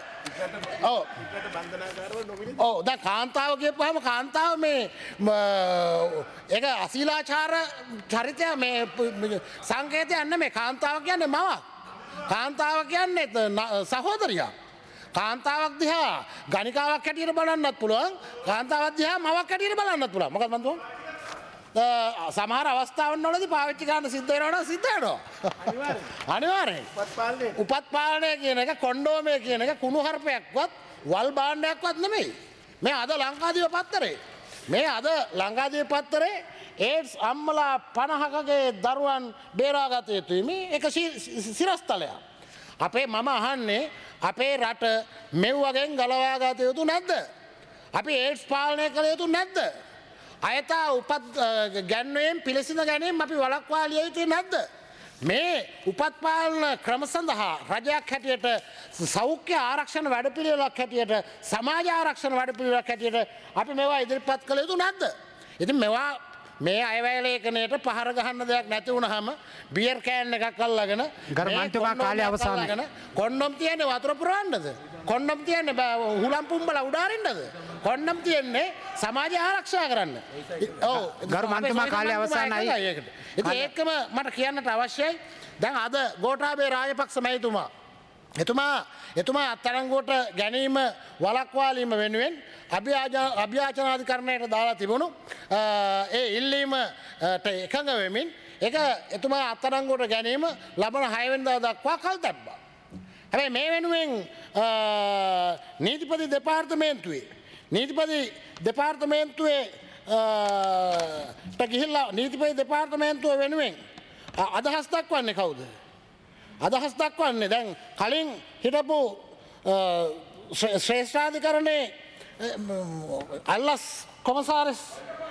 ඔව් දැන් කාන්තාව කියපුවාම කාන්තාව මේ ඒක අශීලාචාර චරිතය මේ සංකේතයක් නෙමෙයි. කාන්තාව කියන්නේ මවක්. කාන්තාව කියන්නේ සහෝදරියක්. කාන්තාවක් දිහා ගණිකාවක් හැටියට බලන්නත් පුළුවන්. කාන්තාවක් දිහා මවක් හැටියට බලන්නත් පුළුවන්. මොකද මන් දුන්නේ සමහර අවස්ථාවන් වලදී පාවිච්චි කරන්න සිද්ධ වෙනවා සිද්ධ වෙනවා. අනිවාර්යෙන්. උපත් පාලනය කියන එක කොන්ඩෝමය කියන එක කුණු හර්පයක්වත් වල් භාණ්ඩයක්වත් නෙමෙයි. මේ අද ලංකාදීප පත්තරේ. මේ අද ලංකාදීප පත්තරේ ඒඩ්ස් අම්මලා 50කගේ දරුවන් බේරාගත යුතුයි. මේ එක සිරස්තලයක්. අපේ මම අහන්නේ අපේ රට මෙව්වගෙන් ගලවා ගත යුතු නැද්ද? අපි ඒඩ්ස් පාලනය කළ යුතු නැද්ද? අයතා උපත් ගැන්වීම් පිළිසිඳ ගැනීම අපි වළක්වා ලිය යුතුයි නැද්ද? මේ උපත් පාලන ක්‍රම සඳහා රජයක් හැටියට සෞඛ්‍ය ආරක්ෂණ වැඩපිළිවෙලක් හැටියට සමාජ ආරක්ෂණ වැඩපිළිවෙලක් හැටියට අපි මේවා ඉදිරිපත් කළ යුතු නැද්ද? ඉතින් මේවා මේ අයවැය ලේඛනයට පහර ගහන්න දෙයක් නැති වුණාම බියර් කෑන් එකක් අල්ලගෙන ගර්මන්තුමා කාලය අවසానයි. කොන්ඩොම් තියන්නේ වතුර පුරවන්නද? කොන්ඩොම් තියන්නේ හුලම් පුම්බලා උඩ අරින්නද? කොන්ඩොම් තියන්නේ සමාජය ආරක්ෂා කරන්න. ඔව් ගර්මන්තුමා කාලය අවසానයි. ඉතින් ඒකම මට කියන්නට අවශ්‍යයි. දැන් අද ගෝඨාභය රාජපක්ෂ එතුමා අත්අඩංගුවට ගැනීම වළක්වාලීම වෙනුවෙන් අභ්‍යාචනාධිකරණයට දාලා තිබුණු ඒ ඉල්ලීමට එකඟ වෙමින් ඒක එතුමා අත්අඩංගුවට ගැනීම ලබන 6 වෙනිදා දක්වා කල් තැබ්බා. හැබැයි මේ වෙනුවෙන් නීතිපති දෙපාර්තමේන්තුවේ ගිහිල්ලා නීතිපති දෙපාර්තමේන්තුව වෙනුවෙන් අදහස් දක්වන්නේ කවුද? අදහස් දක්වන්නේ දැන් කලින් හිටපු ශ්‍රේෂ්ඨාධිකරණයේ අල්ලස් කොමසාරිස්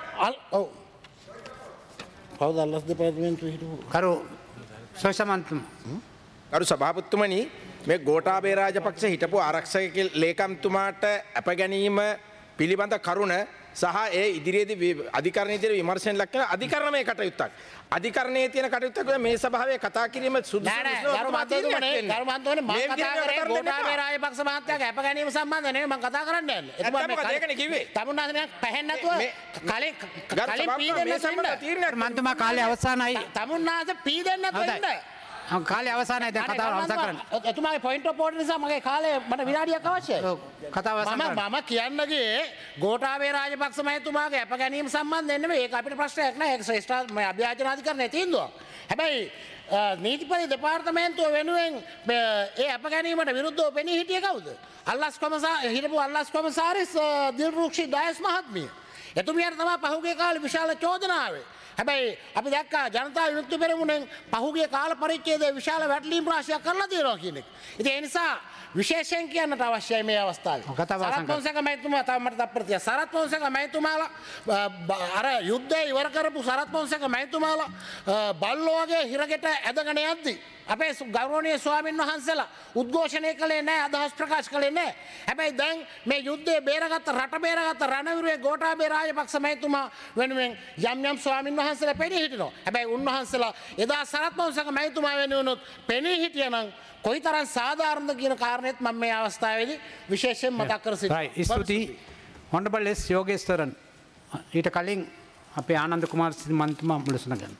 කවුද අල්ලස් දෙපාර්තමේන්තුවේ හිටපු කරු සෝෂමන්තුම කරු සභාපතිතුමනි මේ ගෝඨාභය රාජපක්ෂ හිටපු ආරක්ෂක ලේකම්තුමාට අප ගැනීම පිළිබඳ කරුණ සහ ඒ ඉදිරියේදී අධිකරණයේ විමර්ශන ලක් කරන අධිකරණමය කටයුත්තක්. අධිකරණයේ තියෙන කටයුත්තක් මේ සභාවේ කතා කිරීම සුදුසු ගරුමන්තුමනේ මම කතා කරේ ගෝඨාභය රාජපක්ෂ මහත්තයාගේ අප ගැනීම සම්බන්ධ නෙවෙයි මම කතා කරන්න යන්නේ. ඒකනේ කිව්වේ. තමුන්නාසනේ පැහැෙන්නේ නැතුව කලින් පීදෙන්න සම්බන්ධ මන්තුමා කාලය අවසానයි. තමුන්නාස පීදෙන්න නැතුව ඉන්න. කාලය අවසానයි. දැන් කතාව අවසන් කරන්න. එතුමාගේ පොයින්ට් ඔෆ් ඕඩර් නිසා මගේ කාලය මට විනාඩියක් අවශ්‍යයි. කතාව අවසන් කරන්න. මම කියන්නගේ ගෝඨාභය රාජපක්ෂ මහතුමාගේ අප ගැනීම සම්බන්ධයෙන් නෙමෙයි. ඒක අපිට ප්‍රශ්නයක් නෑ. ඒක ශ්‍රේෂ්ඨ අභ්‍යාචනාධිකරණයේ තීන්දුවක්. හැබැයි නීතිපති දෙපාර්තමේන්තුව වෙනුවෙන් ඒ අප ගැනීමට විරුද්ධව පෙනී හිටියේ කවුද? හිටපු අල්ලස් කොමසාරිස් දිල්රුක්ෂි ඩයස් මහත්මිය. එතුමියට තමයි පහුගිය කාලේ විශාල චෝදනා ආවේ. හැබැයි අපි දැක්කා ජනතා විමුක්ති පෙරමුණෙන් පහුගිය කාල පරිච්ඡේදයේ විශාල වැටලීම් රාශියක් කරලා තියෙනවා කියන එක. ඉතින් ඒ නිසා විශේෂයෙන් කියන්නට අවශ්‍යයි මේ අවස්ථාවේ. සරත් පොන්සේක මහත්මයා තව මට තප්පරතිය. සරත් පොන්සේක මහත්මයාලා අර යුද්ධය ඉවර කරපු සරත් පොන්සේක මහත්මයාලා බල්ලෝ වගේ හිරගෙට ඇදගෙන යද්දි අපේ ගෞරවනීය ස්වාමීන් වහන්සේලා උද්ඝෝෂණය කළේ නැහැ, අදහස් ප්‍රකාශ කළේ නැහැ. හැබැයි දැන් මේ යුද්ධය බේරගත්ත රට බේරගත්ත රණවිරුවේ ගෝඨාභය රාජපක්ෂ මහත්මයා වෙනුවෙන් යම් ස්වාමීන් වහන්සේලා පෙනී හිටිනවා. හැබැයි උන්වහන්සේලා එදා සරත් පොන්සේක මහත්මයා වෙනුවෙන් පෙනී හිටියනම් කොයිතරම් සාධාරණද කියන කාරණේත් මම මේ අවස්ථාවේදී විශේෂයෙන් මතක් කර සිටිනවා. ස්තුතියි. Honourable S Yogeswaran. ඊට කලින් අපේ ආනන්ද කුමාර මන්තුමා මුලසුන ගන්න.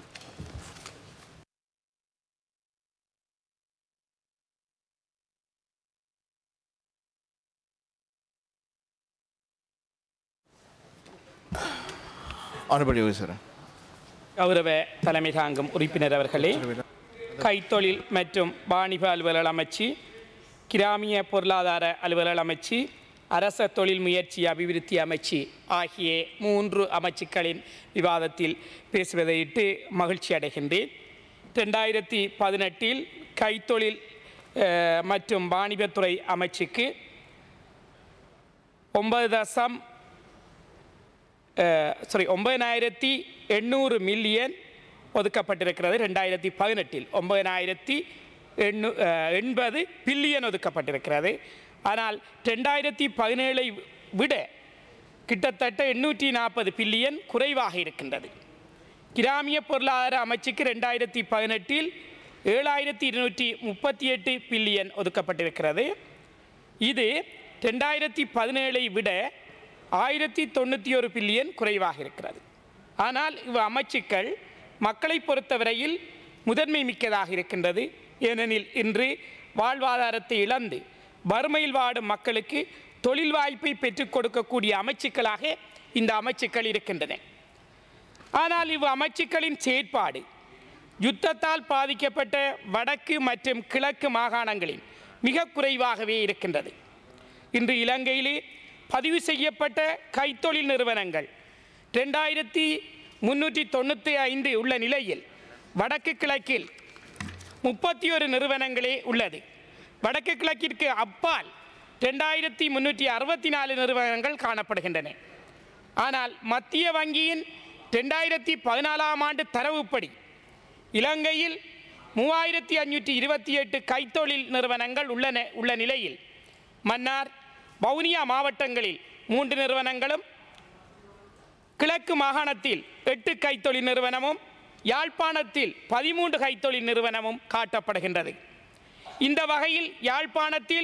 கௌரவ தலைமை தாங்கும் உறுப்பினர் அவர்களே, கைத்தொழில் மற்றும் வாணிப அலுவலர் அமைச்சு, கிராமிய பொருளாதார அலுவலர் அமைச்சு, அரச தொழில் முயற்சி அபிவிருத்தி அமைச்சு ஆகிய 3 அமைச்சுக்களின் விவாதத்தில் பேசுவதையிட்டு மகிழ்ச்சி அடைகின்றேன். 2018 கைத்தொழில் மற்றும் வாணிபத்துறை அமைச்சுக்கு 9,800 மில்லியன் ஒதுக்கப்பட்டிருக்கிறது. 2018 9,880 பில்லியன் ஒதுக்கப்பட்டிருக்கிறது. ஆனால் 2017 விட கிட்டத்தட்ட 840 பில்லியன் குறைவாக இருக்கின்றது. கிராமிய பொருளாதார அமைச்சுக்கு 2018 7,238 பில்லியன் ஒதுக்கப்பட்டிருக்கிறது. இது 2017 விட 1,091 பில்லியன் குறைவாக இருக்கிறது. ஆனால் இவ் அமைச்சுக்கள் மக்களை பொறுத்தவரையில் முதன்மை மிக்கதாக இருக்கின்றது. ஏனெனில் இன்று வாழ்வாதாரத்தை இழந்து வறுமையில் வாடும் மக்களுக்கு தொழில் வாய்ப்பை பெற்றுக் கொடுக்கக்கூடிய அமைச்சுக்களாக இந்த அமைச்சுக்கள் இருக்கின்றன. ஆனால் இவ் அமைச்சுக்களின் செயற்பாடு யுத்தத்தால் பாதிக்கப்பட்ட வடக்கு மற்றும் கிழக்கு மாகாணங்களில் மிக குறைவாகவே இருக்கின்றது. இன்று இலங்கையிலே பதிவு செய்யப்பட்ட கைத்தொழில் நிறுவனங்கள் 2,395 உள்ள நிலையில் வடக்கு கிழக்கில் 31 நிறுவனங்களே உள்ளது. வடக்கு கிழக்கிற்கு அப்பால் 2,364 நிறுவனங்கள் காணப்படுகின்றன. ஆனால் மத்திய வங்கியின் 2014ஆம் ஆண்டு தரவுப்படி இலங்கையில் 3,528 கைத்தொழில் நிறுவனங்கள் உள்ள நிலையில் மன்னார், வவுனியா மாவட்டங்களில் 3 நிறுவனங்களும், கிழக்கு மாகாணத்தில் 8 கைத்தொழில் நிறுவனமும், யாழ்ப்பாணத்தில் 13 கைத்தொழில் நிறுவனமும் காட்டப்படுகின்றது. இந்த வகையில் யாழ்ப்பாணத்தில்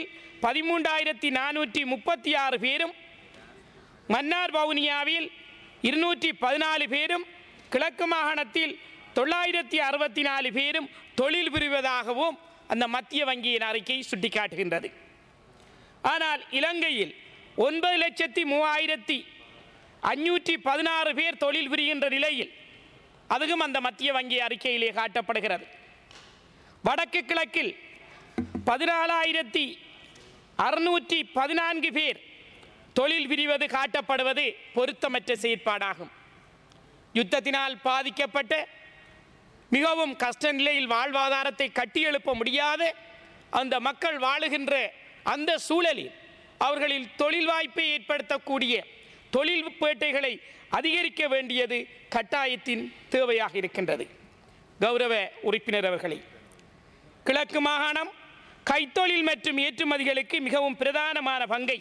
13,436 பேரும், மன்னார் வவுனியாவில் 214 பேரும், கிழக்கு மாகாணத்தில் 964 பேரும் தொழில் புரிவதாகவும் அந்த மத்திய வங்கியின் அறிக்கை சுட்டிக்காட்டுகின்றது. ஆனால் இலங்கையில் 9,03,516 பேர் தொழில் புரிகின்ற நிலையில் அதுவும் அந்த மத்திய வங்கி அறிக்கையிலே காட்டப்படுகிறது. வடக்கு கிழக்கில் 14,614 பேர் தொழில் புரிவது காட்டப்படுவது பொருத்தமற்ற செயற்பாடாகும். யுத்தத்தினால் பாதிக்கப்பட்ட மிகவும் கஷ்ட நிலையில் வாழ்வாதாரத்தை கட்டியெழுப்ப முடியாத அந்த மக்கள் வாழுகின்ற அந்த சூழலில் அவர்களில் தொழில் வாய்ப்பை ஏற்படுத்தக்கூடிய தொழில் பேட்டைகளை அதிகரிக்க வேண்டியது கட்டாயத்தின் தேவையாக இருக்கின்றது. கௌரவ உறுப்பினர் அவர்களே, கிழக்கு மாகாணம் கைத்தொழில் மற்றும் ஏற்றுமதிகளுக்கு மிகவும் பிரதானமான பங்கை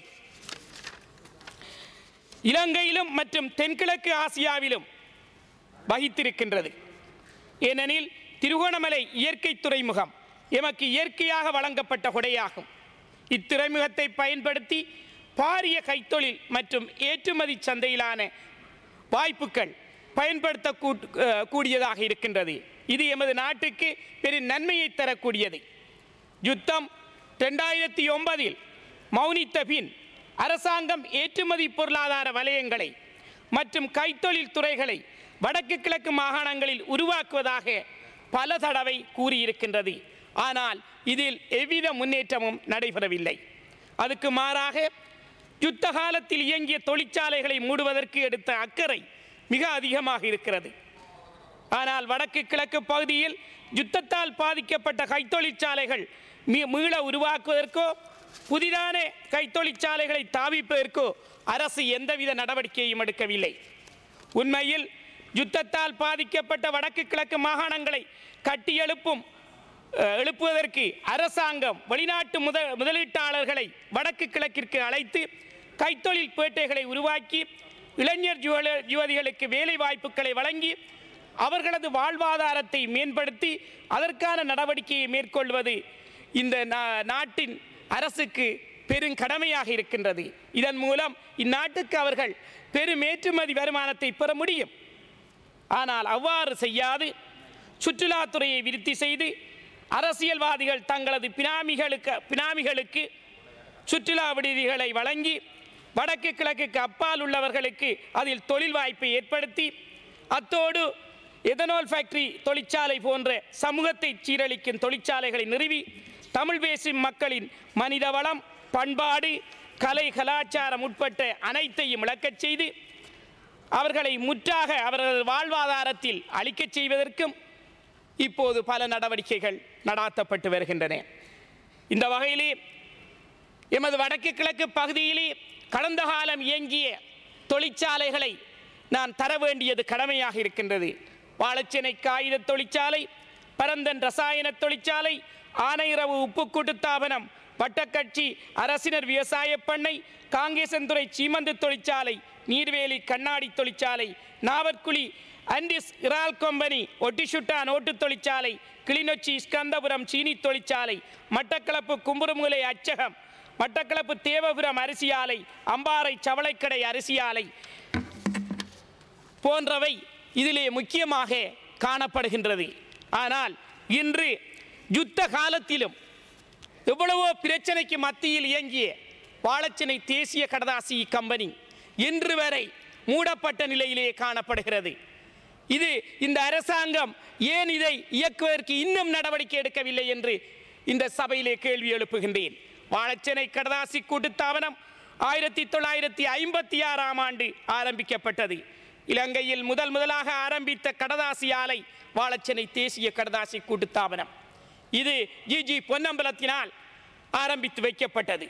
இலங்கையிலும் மற்றும் தென்கிழக்கு ஆசியாவிலும் வகித்திருக்கின்றது. ஏனெனில் திருகோணமலை இயற்கை துறைமுகம் எமக்கு இயற்கையாக வழங்கப்பட்ட கொடையாகும். இத்துறைமுகத்தை பயன்படுத்தி பாரிய கைத்தொழில் மற்றும் ஏற்றுமதி சந்தையிலான வாய்ப்புகள் பயன்படுத்தக்கூடியதாக இருக்கின்றது. இது எமது நாட்டுக்கு பெரும் நன்மையை தரக்கூடியது. யுத்தம் 2009 மௌனித்த பின் அரசாங்கம் ஏற்றுமதி பொருளாதார வலயங்களை மற்றும் கைத்தொழில் துறைகளை வடக்கு கிழக்கு மாகாணங்களில் உருவாக்குவதாக பல தடவை கூறியிருக்கின்றது. ஆனால் இதில் எவ்வித முன்னேற்றமும் நடைபெறவில்லை. அதுக்கு மாறாக யுத்த காலத்தில் இயங்கிய தொழிற்சாலைகளை மூடுவதற்கு எடுத்த அக்கறை மிக அதிகமாக இருக்கிறது. ஆனால் வடக்கு கிழக்கு பகுதியில் யுத்தத்தால் பாதிக்கப்பட்ட கைத்தொழிற்சாலைகள் மீள உருவாக்குவதற்கோ புதிதான கைத்தொழிற்சாலைகளை தாவிப்பதற்கோ அரசு எந்தவித நடவடிக்கையும் எடுக்கவில்லை. உண்மையில் யுத்தத்தால் பாதிக்கப்பட்ட வடக்கு கிழக்கு மாகாணங்களை எழுப்புவதற்கு அரசாங்கம் வெளிநாட்டு முதலீட்டாளர்களை வடக்கு கிழக்கிற்கு அழைத்து கைத்தொழில் பேட்டைகளை உருவாக்கி இளைஞர் யுவதிகளுக்கு வேலை வாய்ப்புகளை வழங்கி அவர்களது வாழ்வாதாரத்தை மேம்படுத்தி அதற்கான நடவடிக்கையை மேற்கொள்வது இந்த நாட்டின் அரசுக்கு பெருங்கடமையாக இருக்கின்றது. இதன் மூலம் இந்நாட்டுக்கு அவர்கள் பெரும் ஏற்றுமதி வருமானத்தை பெற முடியும். ஆனால் அவ்வாறு செய்யாது சுற்றுலாத்துறையை விருத்தி செய்து அரசியல்வாதிகள் தங்களது பினாமிகளுக்கு சுற்றுலா விடுதிகளை வழங்கி வடக்கு கிழக்குக்கு அப்பால் உள்ளவர்களுக்கு அதில் தொழில் வாய்ப்பை ஏற்படுத்தி அத்தோடு எதனால் ஃபேக்டரி தொழிற்சாலை போன்ற சமூகத்தை சீரழிக்கும் தொழிற்சாலைகளை நிறுவி தமிழ் பேசும் மக்களின் மனித வளம், பண்பாடு, கலை, கலாச்சாரம் உட்பட்ட அனைத்தையும் இழக்கச் செய்து அவர்களை முற்றாக அவர்களது வாழ்வாதாரத்தில் அளிக்கச் செய்வதற்கும் இப்போது பல நடவடிக்கைகள் நடாத்தப்பட்டு வருகின்றன. இந்த வகையிலே எமது வடக்கு கிழக்கு பகுதியிலே கடந்த காலம் இயங்கிய தொழிற்சாலைகளை நான் தர வேண்டியது கடமையாக இருக்கின்றது. வாழைச்சேனை காகித தொழிற்சாலை, பரந்தன் ரசாயன தொழிற்சாலை, ஆனையிறவு உப்பு கூட்டுத்தாபனம், வட்டக்கட்சி அரசினர் விவசாய பண்ணை, காங்கேசன்துறை சீமந்து தொழிற்சாலை, நீர்வேலி கண்ணாடி தொழிற்சாலை, நாவற்குழி அண்டிஸ் இறால் கம்பெனி, ஒட்டிசுட்டான் ஓட்டு தொழிற்சாலை, கிளிநொச்சி ஸ்கந்தபுரம் சீனி தொழிற்சாலை, மட்டக்களப்பு கும்புருமுலை அச்சகம், மட்டக்களப்பு தேவபுரம் அரிசி ஆலை, அம்பாறை சவளைக்கடை அரிசி ஆலை போன்றவை இதிலே முக்கியமாக காணப்படுகின்றது. ஆனால் இன்று யுத்த காலத்திலும் எவ்வளவோ பிரச்சனைக்கு மத்தியில் இயங்கிய வாழைச்சேனை தேசிய கடதாசி கம்பெனி இன்று வரை மூடப்பட்ட நிலையிலே காணப்படுகிறது. இந்த அரசாங்கம் ஏன் இதை இயக்குவதற்கு இன்னும் நடவடிக்கை எடுக்கவில்லை என்று இந்த சபையிலே கேள்வி எழுப்புகின்றேன். வாழைச்சேனை கடதாசி கூட்டுத்தாபனம் 1956ஆம் ஆண்டு ஆரம்பிக்கப்பட்டது. இலங்கையில் முதலாக ஆரம்பித்த கடதாசி ஆலை வாழைச்சேனை தேசிய கடதாசி கூட்டுத்தாபனம். இது ஜி பொன்னம்பலத்தினால் ஆரம்பித்து வைக்கப்பட்டது.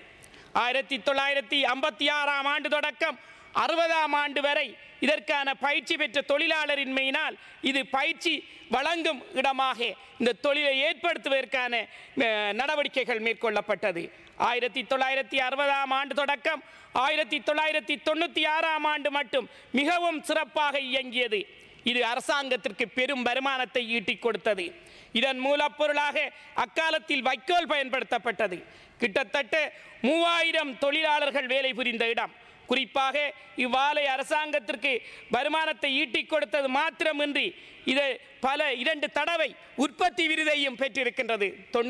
1956ஆம் ஆண்டு தொடக்கம் 60ஆம் ஆண்டு வரை இதற்கான பயிற்சி பெற்ற தொழிலாளரின்மையினால் இது பயிற்சி வழங்கும் இடமாக இந்த தொழிலை ஏற்படுத்துவதற்கான நடவடிக்கைகள் மேற்கொள்ளப்பட்டது. 1960ஆம் ஆண்டு தொடக்கம் 1996ஆம் ஆண்டு மட்டும் மிகவும் சிறப்பாக இயங்கியது. இது அரசாங்கத்திற்கு பெரும் வருமானத்தை ஈட்டிக் கொடுத்தது. இதன் மூலப்பொருளாக அக்காலத்தில் வைக்கோல் பயன்படுத்தப்பட்டது. கிட்டத்தட்ட 3000 தொழிலாளர்கள் வேலை புரிந்த இடம். குறிப்பாக இவ்வாலை அரசாங்கத்திற்கு வருமானத்தை ஈட்டிக் கொடுத்தது மாத்திரமின்றி இது 2 தடவை உற்பத்தி விருதையும் பெற்றிருக்கின்றது.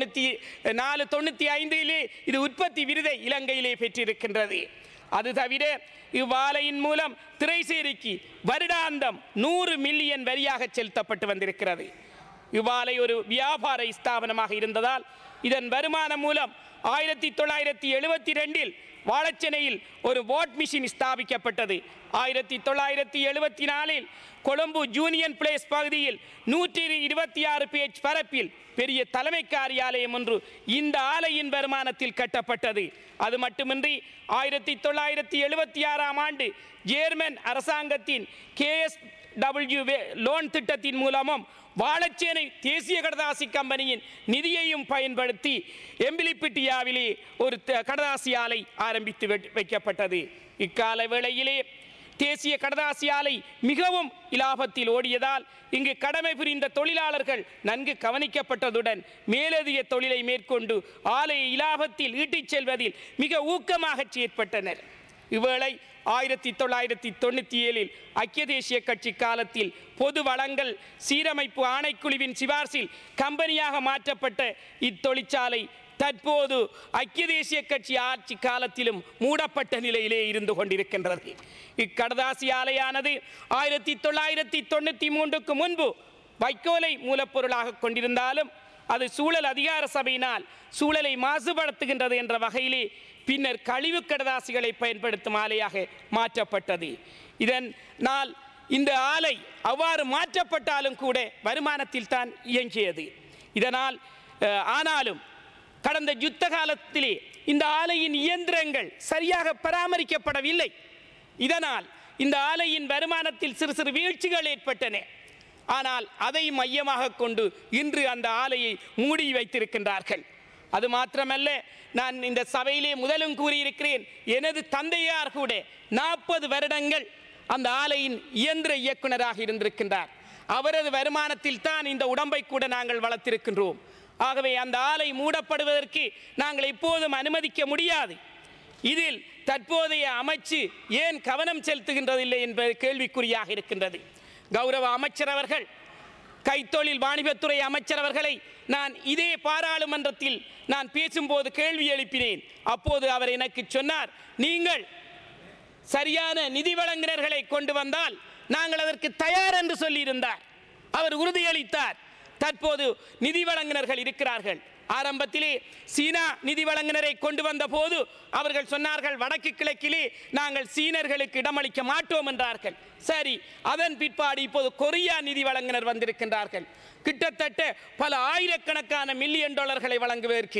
94-95 இது உற்பத்தி விருதை இலங்கையிலே பெற்றிருக்கின்றது. அது தவிர இவ்வாலையின் மூலம் திரைசேரிக்கு வருடாந்தம் 100 மில்லியன் வரியாக செலுத்தப்பட்டு வந்திருக்கிறது. இவ்வாலை ஒரு வியாபார ஸ்தாபனமாக இருந்ததால் இதன் வருமானம் மூலம் 1972 வாழைச்சேனையில் ஒரு வாட் மிஷின் ஸ்தாபிக்கப்பட்டது. 1974 கொழும்பு யூனியன் பிளேஸ் பகுதியில் 126 பேஜ் பரப்பில் பெரிய தலைமை காரியாலயம் ஒன்று இந்த ஆலையின் வருமானத்தில் கட்டப்பட்டது. அது மட்டுமின்றி 1976ஆம் ஆண்டு ஜேர்மன் அரசாங்கத்தின் KSW லோன் திட்டத்தின் மூலமும் வாழைச்சேனை தேசிய கடதாசி கம்பெனியின் நிதியையும் பயன்படுத்தி எம்பிலிப்பிட்டியாவிலே ஒரு கடதாசி ஆலை ஆரம்பித்து வைக்கப்பட்டது. இக்கால வேளையிலே தேசிய கடதாசி ஆலை மிகவும் இலாபத்தில் ஓடியதால் இங்கு கடமை புரிந்த தொழிலாளர்கள் நன்கு கவனிக்கப்பட்டதுடன் மேலதிக தொழிலை மேற்கொண்டு ஆலையை இலாபத்தில் ஈட்டிச் செல்வதில் மிக ஊக்கமாக செயற்பட்டனர். இவ்வேளை 1997 ஐக்கிய தேசிய கட்சி காலத்தில் பொது வளங்கள் சீரமைப்பு ஆணைக்குழுவின் சிபார்சில் கம்பெனியாக மாற்றப்பட்ட இத்தொழிற்சாலை தற்போது ஐக்கிய தேசிய கட்சி ஆட்சி காலத்திலும் மூடப்பட்ட நிலையிலே இருந்து கொண்டிருக்கின்றது. இக்கடதாசி ஆலையானது 1993க்கு முன்பு வைக்கோலை மூலப்பொருளாக கொண்டிருந்தாலும் அது சூழல் அதிகார சபையினால் சூழலை மாசுபடுத்துகின்றது என்ற வகையிலே பின்னர் கழிவு கடதாசிகளை பயன்படுத்தும் ஆலையாக மாற்றப்பட்டது. இதனால் இந்த ஆலை அவ்வாறு மாற்றப்பட்டாலும் கூட வருமானத்தில் தான் இயங்கியது. இதனால் ஆனாலும் கடந்த யுத்த காலத்திலே இந்த ஆலையின் இயந்திரங்கள் சரியாக பராமரிக்கப்படவில்லை. இதனால் இந்த ஆலையின் வருமானத்தில் சிறு சிறு வீழ்ச்சிகள் ஏற்பட்டன. ஆனால் அதை மையமாக கொண்டு இன்று அந்த ஆலையை மூடி வைத்திருக்கின்றார்கள். அது மாத்திரமல்ல, நான் இந்த சபையிலே முதலும் கூறியிருக்கிறேன், எனது தந்தையார் கூட 40 வருடங்கள் அந்த ஆலையின் இயந்திர இயக்குநராக இருந்திருக்கின்றார். அவரது வருமானத்தில் தான் இந்த உடம்பை கூட நாங்கள் வளர்த்திருக்கின்றோம். ஆகவே அந்த ஆலை மூடப்படுவதற்கு நாங்கள் எப்போதும் அனுமதிக்க முடியாது. இதில் தற்போதைய அமைச்சு ஏன் கவனம் செலுத்துகின்றதில்லை என்பது கேள்விக்குறியாக இருக்கின்றது. கௌரவ அமைச்சர் அவர்கள், கைத்தொழில் வாணிபத்துறை அமைச்சர் அவர்களை நான் இதே பாராளுமன்றத்தில் நான் பேசும்போது கேள்வி எழுப்பினேன். அப்போது அவர் எனக்கு சொன்னார், நீங்கள் சரியான நிதி வழங்குனர்களை கொண்டு வந்தால் நாங்கள் அதற்கு தயார் என்று சொல்லியிருந்தார். அவர் உறுதியளித்தார். தற்போது நிதி வழங்குனர்கள் இருக்கிறார்கள். ஆரம்பத்திலே சீனா நிதி வழங்குனரை கொண்டு வந்த போது அவர்கள் சொன்னார்கள், வடக்கு கிழக்கிலே நாங்கள் சீனர்களுக்கு இடமளிக்க மாட்டோம் என்றார்கள். சரி, அதன் பிற்பாடு இப்போது கொரியா நிதி வழங்குனர் வந்திருக்கின்றார்கள். கிட்டத்தட்ட பல ஆயிரக்கணக்கான $1 மில்லியன் வழங்குவதற்கு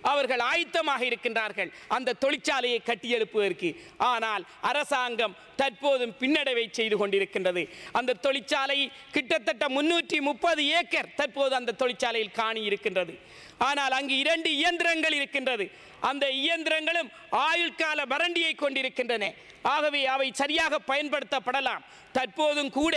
அவர்கள் ஆயத்தமாக இருக்கின்றார்கள் அந்த தொழிற்சாலையை கட்டியெழுப்புவதற்கு. ஆனால் அரசாங்கம் தற்போதும் பின்னடைவை செய்து கொண்டிருக்கின்றது. அந்த தொழிற்சாலை கிட்டத்தட்ட 330 ஏக்கர் தற்போது அந்த தொழிற்சாலையில் காணி இருக்கின்றது. ஆனால் அங்கு 2 இயந்திரங்கள் இருக்கின்றது. அந்த இயந்திரங்களும் ஆயுள் கால வறண்டியை கொண்டிருக்கின்றன. ஆகவே அவை சரியாக பயன்படுத்தப்படலாம். தற்போதும் கூட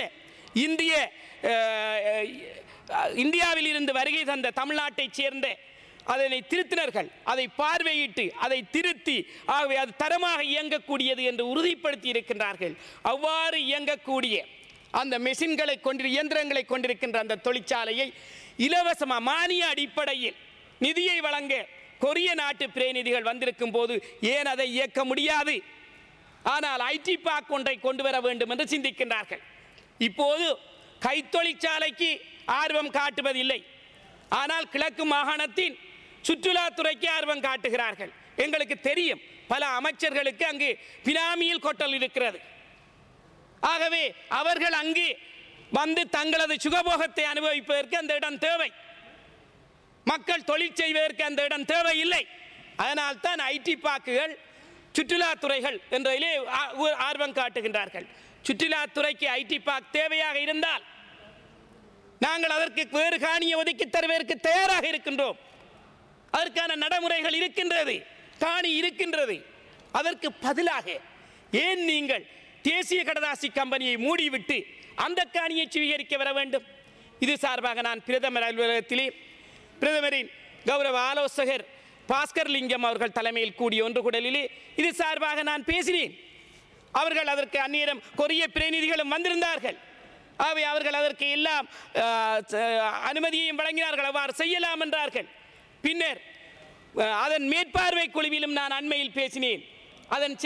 இந்தியாவில் இருந்து வருகை தந்த தமிழ்நாட்டைச் சேர்ந்த அதனை திருத்தினர்கள் அதை பார்வையிட்டு அதை திருத்தி ஆகவே அது தரமாக இயங்கக்கூடியது என்று உறுதிப்படுத்தி இருக்கின்றார்கள். அவ்வாறு இயங்கக்கூடிய அந்த மெஷின்களை இயந்திரங்களை கொண்டிருக்கின்ற அந்த தொழிற்சாலையை இலவசமாக மானிய அடிப்படையில் நிதியை வழங்க கொரிய நாட்டு பிரதிநிதிகள் வந்திருக்கும் போது ஏன் அதை இயக்க முடியாது? ஆனால் ஐடி பார்க் ஒன்றை கொண்டு வர வேண்டும் என்று சிந்திக்கின்றார்கள். இப்போது கைத்தொழிற்சாலைக்கு ஆர்வம் காட்டுவதில்லை. ஆனால் கிழக்கு மாகாணத்தின் சுற்றுலாத்துறைக்கு ஆர்வம் காட்டுகிறார்கள். எங்களுக்கு தெரியும் பல அமைச்சர்களுக்கு அங்கு பினாமியில் கொட்டல் இருக்கிறது. ஆகவே அவர்கள் அங்கு வந்து தங்களது சுகபோகத்தை அனுபவிப்பதற்கு அந்த இடம் தேவை. மக்கள் தொழில் செய்வதற்கு அந்த இடம் தேவையில்லை. அதனால் தான் ஐடி பார்க்குகள் சுற்றுலாத்துறைகள் என்றதிலே ஆர்வம் காட்டுகின்றார்கள். சுற்றுலாத்துறைக்கு ஐடி பார்க் தேவையாக இருந்தால் நாங்கள் அதற்கு வேறு காணியை ஒதுக்கி தருவதற்கு தயாராக இருக்கின்றோம். அதற்கான நடைமுறைகள் இருக்கின்றது, காணி இருக்கின்றது. அதற்கு பதிலாக ஏன் நீங்கள் தேசிய கடதாசி கம்பெனியை மூடிவிட்டு அந்த காணியை சுவீகரிக்க வர வேண்டும்? இது சார்பாக நான் பிரதமர் அலுவலகத்திலே பிரதமரின் கௌரவ ஆலோசகர் பாஸ்கர் லிங்கம் அவர்கள் தலைமையில் கூடிய ஒன்று கூடலிலே இது சார்பாக நான் பேசினேன். அவர்கள் அதற்கு அந்நேரம் கொரிய பிரதிநிதிகளும் வந்திருந்தார்கள். ஆகவே அவர்கள் அதற்கு எல்லாம் அனுமதியையும் வழங்கினார்கள். அவ்வாறு செய்யலாம் என்றார்கள். பின்னர் அதன் மேற்பார்வை குழுவிலும் நான் அண்மையில் பேசினேன். அதன்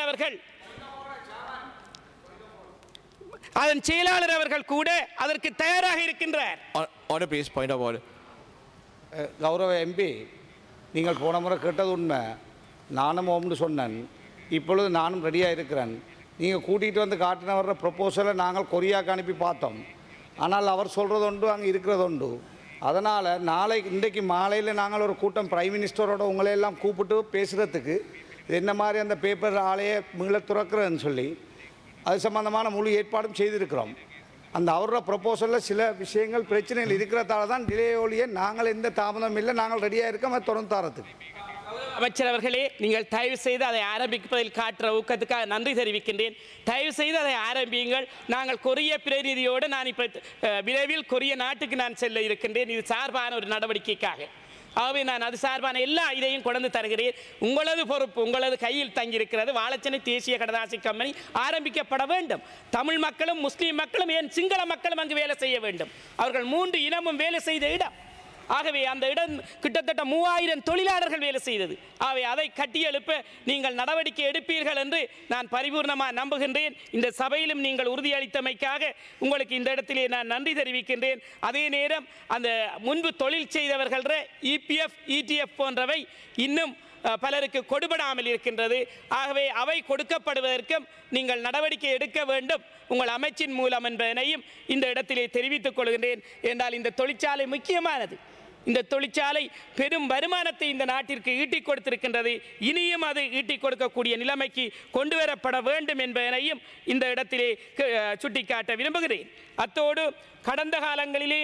செயலாளர் அவர்கள் கூட அதற்கு தயாராக இருக்கின்றார். கௌரவ எம்பி, நீங்கள் போன முறை கேட்டது உண்மை. நானும் ஓம்னு சொன்னேன். இப்பொழுது நானும் ரெடியாக இருக்கிறேன். நீங்கள் கூட்டிகிட்டு வந்து காட்டின வர்ற ப்ரொப்போசலை நாங்கள் கொரியாவுக்கு அனுப்பி பார்த்தோம். ஆனால் அவர் சொல்கிறது உண்டு, அங்கே இருக்கிறது உண்டு. அதனால் இன்றைக்கு மாலையில் நாங்கள் ஒரு கூட்டம் பிரைம் மினிஸ்டரோட உங்களையெல்லாம் கூப்பிட்டு பேசுகிறதுக்கு என்ன மாதிரி அந்த பேப்பர் ஆலையை மீள துறக்கிறதுன்னு சொல்லி அது சம்பந்தமான முழு ஏற்பாடும் செய்திருக்கிறோம். அந்த அவரோட ப்ரொப்போசலில் சில விஷயங்கள் பிரச்சனைகள் இருக்கிறதால தான் டிலே ஒழிய நாங்கள் எந்த தாமதம் இல்லை. நாங்கள் ரெடியாக இருக்கோம் அதை தொடர்ந்து தரத்துக்கு. அமைச்சர் அவர்களே, நீங்கள் தயவு செய்து அதை ஆரம்பிப்பதில் காட்டுற ஊக்கத்துக்காக நன்றி தெரிவிக்கின்றேன். தயவு செய்து அதை ஆரம்பியுங்கள். நாங்கள் கொரிய பிரதிநிதியோடு நான் இப்போ விரைவில் கொரிய நாட்டுக்கு நான் செல்ல இருக்கின்றேன். இது சார்பான ஒரு நடவடிக்கைக்காக. ஆகவே நான் அது சார்பான எல்லா இதையும் கொண்டு தருகிறேன். உங்களது பொறுப்பு உங்களது கையில் தங்கியிருக்கிறது. வாழைச்சேனை தேசிய கடதாசி கம்பெனி ஆரம்பிக்கப்பட வேண்டும். தமிழ் மக்களும் முஸ்லீம் மக்களும் ஏன் சிங்கள மக்களும் அங்கு வேலை செய்ய வேண்டும். அவர்கள் 3 இனமும் வேலை செய்த இடம். ஆகவே அந்த இடம் கிட்டத்தட்ட 3000 தொழிலாளர்கள் வேலை செய்தது. ஆகவே அதை கட்டியெழுப்ப நீங்கள் நடவடிக்கை எடுப்பீர்கள் என்று நான் பரிபூர்ணமாக நம்புகின்றேன். இந்த சபையிலும் நீங்கள் உறுதியளித்தமைக்காக உங்களுக்கு இந்த இடத்திலே நான் நன்றி தெரிவிக்கின்றேன். அதே நேரம் அந்த முன்பு தொழில் செய்தவர்கள் EPF ETF போன்றவை இன்னும் பலருக்கு கொடுபடாமல் இருக்கின்றது. ஆகவே அவை கொடுக்கப்படுவதற்கும் நீங்கள் நடவடிக்கை எடுக்க வேண்டும் உங்கள் அமைச்சின் மூலம் என்பதனையும் இந்த இடத்திலே தெரிவித்துக் கொள்கின்றேன். என்றால் இந்த தொழிற்சாலை முக்கியமானது. இந்த தொழிற்சாலை பெரும் வருமானத்தை இந்த நாட்டிற்கு ஈட்டிக் கொடுத்திருக்கின்றது. இனியும் அது ஈட்டிக் கொடுக்கக்கூடிய நிலைமைக்கு கொண்டு வரப்பட வேண்டும் என்பதனையும் இந்த இடத்திலே சுட்டிக்காட்ட விரும்புகிறேன். அத்தோடு கடந்த காலங்களிலே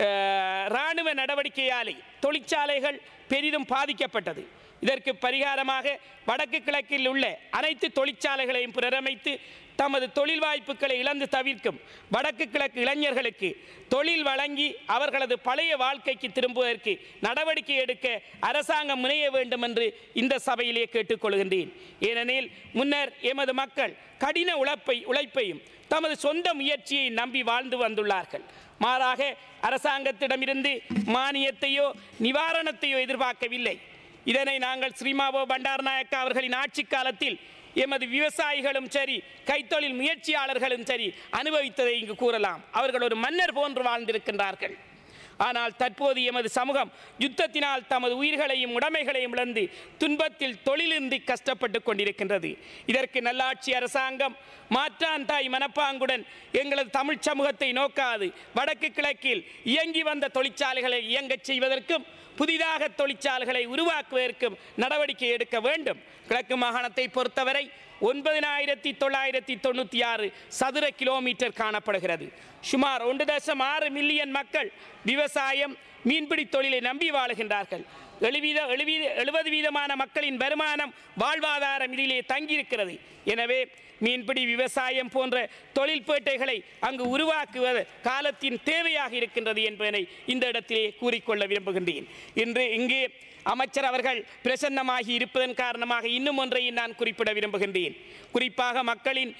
இராணுவ நடவடிக்கையாலே தொழிற்சாலைகள் பெரிதும் பாதிக்கப்பட்டது. இதற்கு பரிகாரமாக வடக்கு கிழக்கில் உள்ள அனைத்து தொழிற்சாலைகளையும் புனரமைத்து தமது தொழில் வாய்ப்புகளை இழந்து தவிர்க்கும் வடக்கு கிழக்கு இளைஞர்களுக்கு தொழில் வழங்கி அவர்களது பழைய வாழ்க்கைக்கு திரும்புவதற்கு நடவடிக்கை எடுக்க அரசாங்கம் முனைய வேண்டும் என்று இந்த சபையிலே கேட்டுக்கொள்கின்றேன். ஏனெனில் முன்னர் எமது மக்கள் கடின உழைப்பையும் தமது சொந்த முயற்சியை நம்பி வாழ்ந்து வந்துள்ளார்கள். மாறாக அரசாங்கத்திடமிருந்து மானியத்தையோ நிவாரணத்தையோ எதிர்பார்க்கவில்லை. இதனை நாங்கள் ஸ்ரீமாவோ பண்டாரநாயக்கா அவர்களின் ஆட்சி காலத்தில் எமது விவசாயிகளும் சரி கைத்தொழில் முயற்சியாளர்களும் சரி அனுபவித்ததை இங்கு கூறலாம். அவர்கள் ஒரு மன்னர் போன்று வாழ்ந்திருக்கின்றார்கள். ஆனால் தற்போது எமது சமூகம் யுத்தத்தினால் தமது உயிர்களையும் உடைமைகளையும் இழந்து துன்பத்தில் தொழிலின்றி கஷ்டப்பட்டு கொண்டிருக்கின்றது. இதற்கு நல்லாட்சி அரசாங்கம் மாற்றான் தாய் மனப்பாங்குடன் எங்களது தமிழ் சமூகத்தை நோக்காது வடக்கு கிழக்கில் இயங்கி வந்த தொழிற்சாலைகளை இயங்கச் செய்வதற்கும் புதிதாக தொழிற்சாலைகளை உருவாக்குவதற்கும் நடவடிக்கை எடுக்க வேண்டும். கிழக்கு மாகாணத்தை பொறுத்தவரை 9,996 சதுர கிலோமீட்டர் காணப்படுகிறது. சுமார் 1.6 மில்லியன் மக்கள் விவசாயம் மீன்பிடி தொழிலை நம்பி வாழுகின்றார்கள். 70% மக்களின் வருமானம் வாழ்வாதாரம் இதிலே தங்கியிருக்கிறது. எனவே மீன்பிடி விவசாயம் போன்ற தொழில்பேட்டைகளை அங்கு உருவாக்குவது காலத்தின் தேவையாக இருக்கின்றது என்பதனை இந்த இடத்திலே கூறிக்கொள்ள விரும்புகின்றேன். இங்கு அமைச்சர் அவர்கள் பிரசன்னமாகி இருப்பதன் காரணமாக இன்னும் ஒன்றையும் நான் குறிப்பிட விரும்புகின்றேன். குறிப்பாக மக்களின்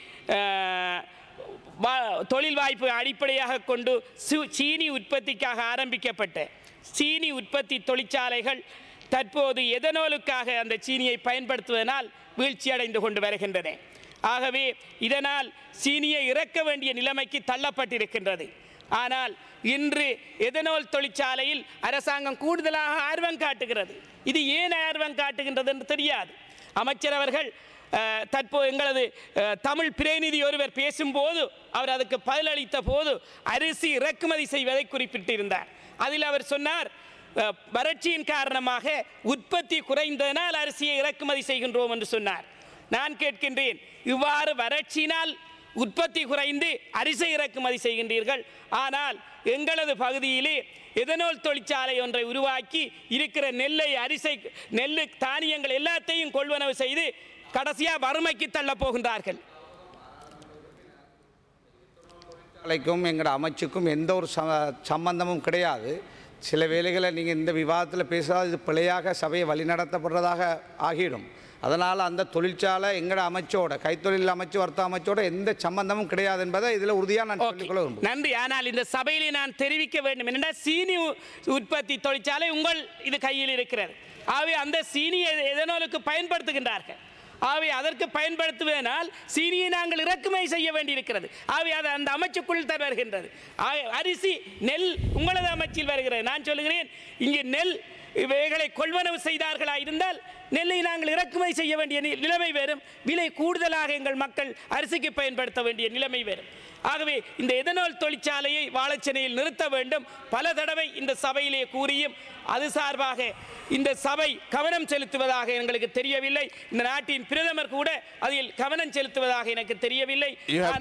தொழில் வாய்ப்பு அடிப்படையாக கொண்டு சீனி உற்பத்திக்காக ஆரம்பிக்கப்பட்ட சீனி உற்பத்தி தொழிற்சாலைகள் தற்போது எதனோலுக்காக அந்த சீனியை பயன்படுத்துவதனால் வீழ்ச்சியடைந்து கொண்டு வருகின்றன. ஆகவே இதனால் சீனியை இறக்க வேண்டிய நிலைமைக்கு தள்ளப்பட்டிருக்கின்றது. ஆனால் இன்று எதனோல் தொழிற்சாலையில் அரசாங்கம் கூடுதலாக ஆர்வம் காட்டுகிறது. இது ஏன் ஆர்வம் காட்டுகின்றது என்று தெரியாது. அமைச்சர் அவர்கள் தற்போது எங்களது தமிழ் பிரதிநிதி ஒருவர் பேசும்போது அவர் அதுக்கு பதிலளித்த போது அரிசி இறக்குமதி செய்வதை குறிப்பிட்டிருந்தார். அதில் அவர் சொன்னார், வறட்சியின் காரணமாக உற்பத்தி குறைந்ததனால் அரிசியை இறக்குமதி செய்கின்றோம் என்று சொன்னார். நான் கேட்கின்றேன், இவ்வாறு வறட்சியினால் உற்பத்தி குறைந்து அரிசி இறக்குமதி செய்கின்றீர்கள், ஆனால் எங்களது பகுதியிலே எதனோல் தொழிற்சாலை ஒன்றை உருவாக்கி இருக்கிற நெல்லை நெல்லு தானியங்கள் எல்லாத்தையும் கொள்வனவு செய்து கடைசியாக வறுமைக்கு தள்ள போகின்றார்கள். எங்களோட அமைச்சுக்கும் எந்த ஒரு சம்பந்தமும் கிடையாது. சில வேளைகளை நீங்கள் இந்த விவாதத்தில் பேசாத இது பிழையாக சபையை வழிநடத்தப்படுறதாக ஆகிடும். அதனால் அந்த தொழிற்சாலை எங்களோட அமைச்சோட கைத்தொழில் அமைச்சு வர்த்தக அமைச்சோட எந்த சம்பந்தமும் கிடையாது என்பதை இதில் உறுதியாக நான் சொல்லிக்கொள்ள விரும்புகிறேன். நன்றி. ஆனால் இந்த சபையிலே நான் தெரிவிக்க வேண்டும் என்னென்றால் சீனி உற்பத்தி தொழிற்சாலை உங்கள் இது கையில் இருக்கிறது. ஆகவே அந்த சீனியை எதனோலுக்கு பயன்படுத்துகின்றார்கள். ஆகவே அதற்கு பயன்படுத்துவதனால் சீனியை நாங்கள் இறக்குமதி செய்ய வேண்டியிருக்கிறது. ஆகவே அது அந்த அமைச்சுக்குள் வருகின்றது. அரிசி நெல் உங்களது அமைச்சில் வருகிறது. நான் சொல்லுகிறேன், இங்கே நெல் இவைகளை கொள்வனவு செய்தார்களா இருந்தால் நெல்லை நாங்கள் இறக்குமதி செய்ய வேண்டிய நிலைமை வரும். விலை கூடுதலாக எங்கள் மக்கள் அரிசிக்கு பயன்படுத்த வேண்டிய நிலைமை வரும். ஆகவே இந்த எதனோல் தொழிற்சாலையை வாழைச்சேனையில் நிறுத்த வேண்டும். பல தடவை இந்த சபையிலே கூறியும் அது சார்பாக இந்த சபை கவனம் செலுத்துவதாக எங்களுக்கு தெரியவில்லை. இந்த நாட்டின் பிரதமர் கூட அதில் கவனம் செலுத்துவதாக எனக்கு தெரியவில்லை.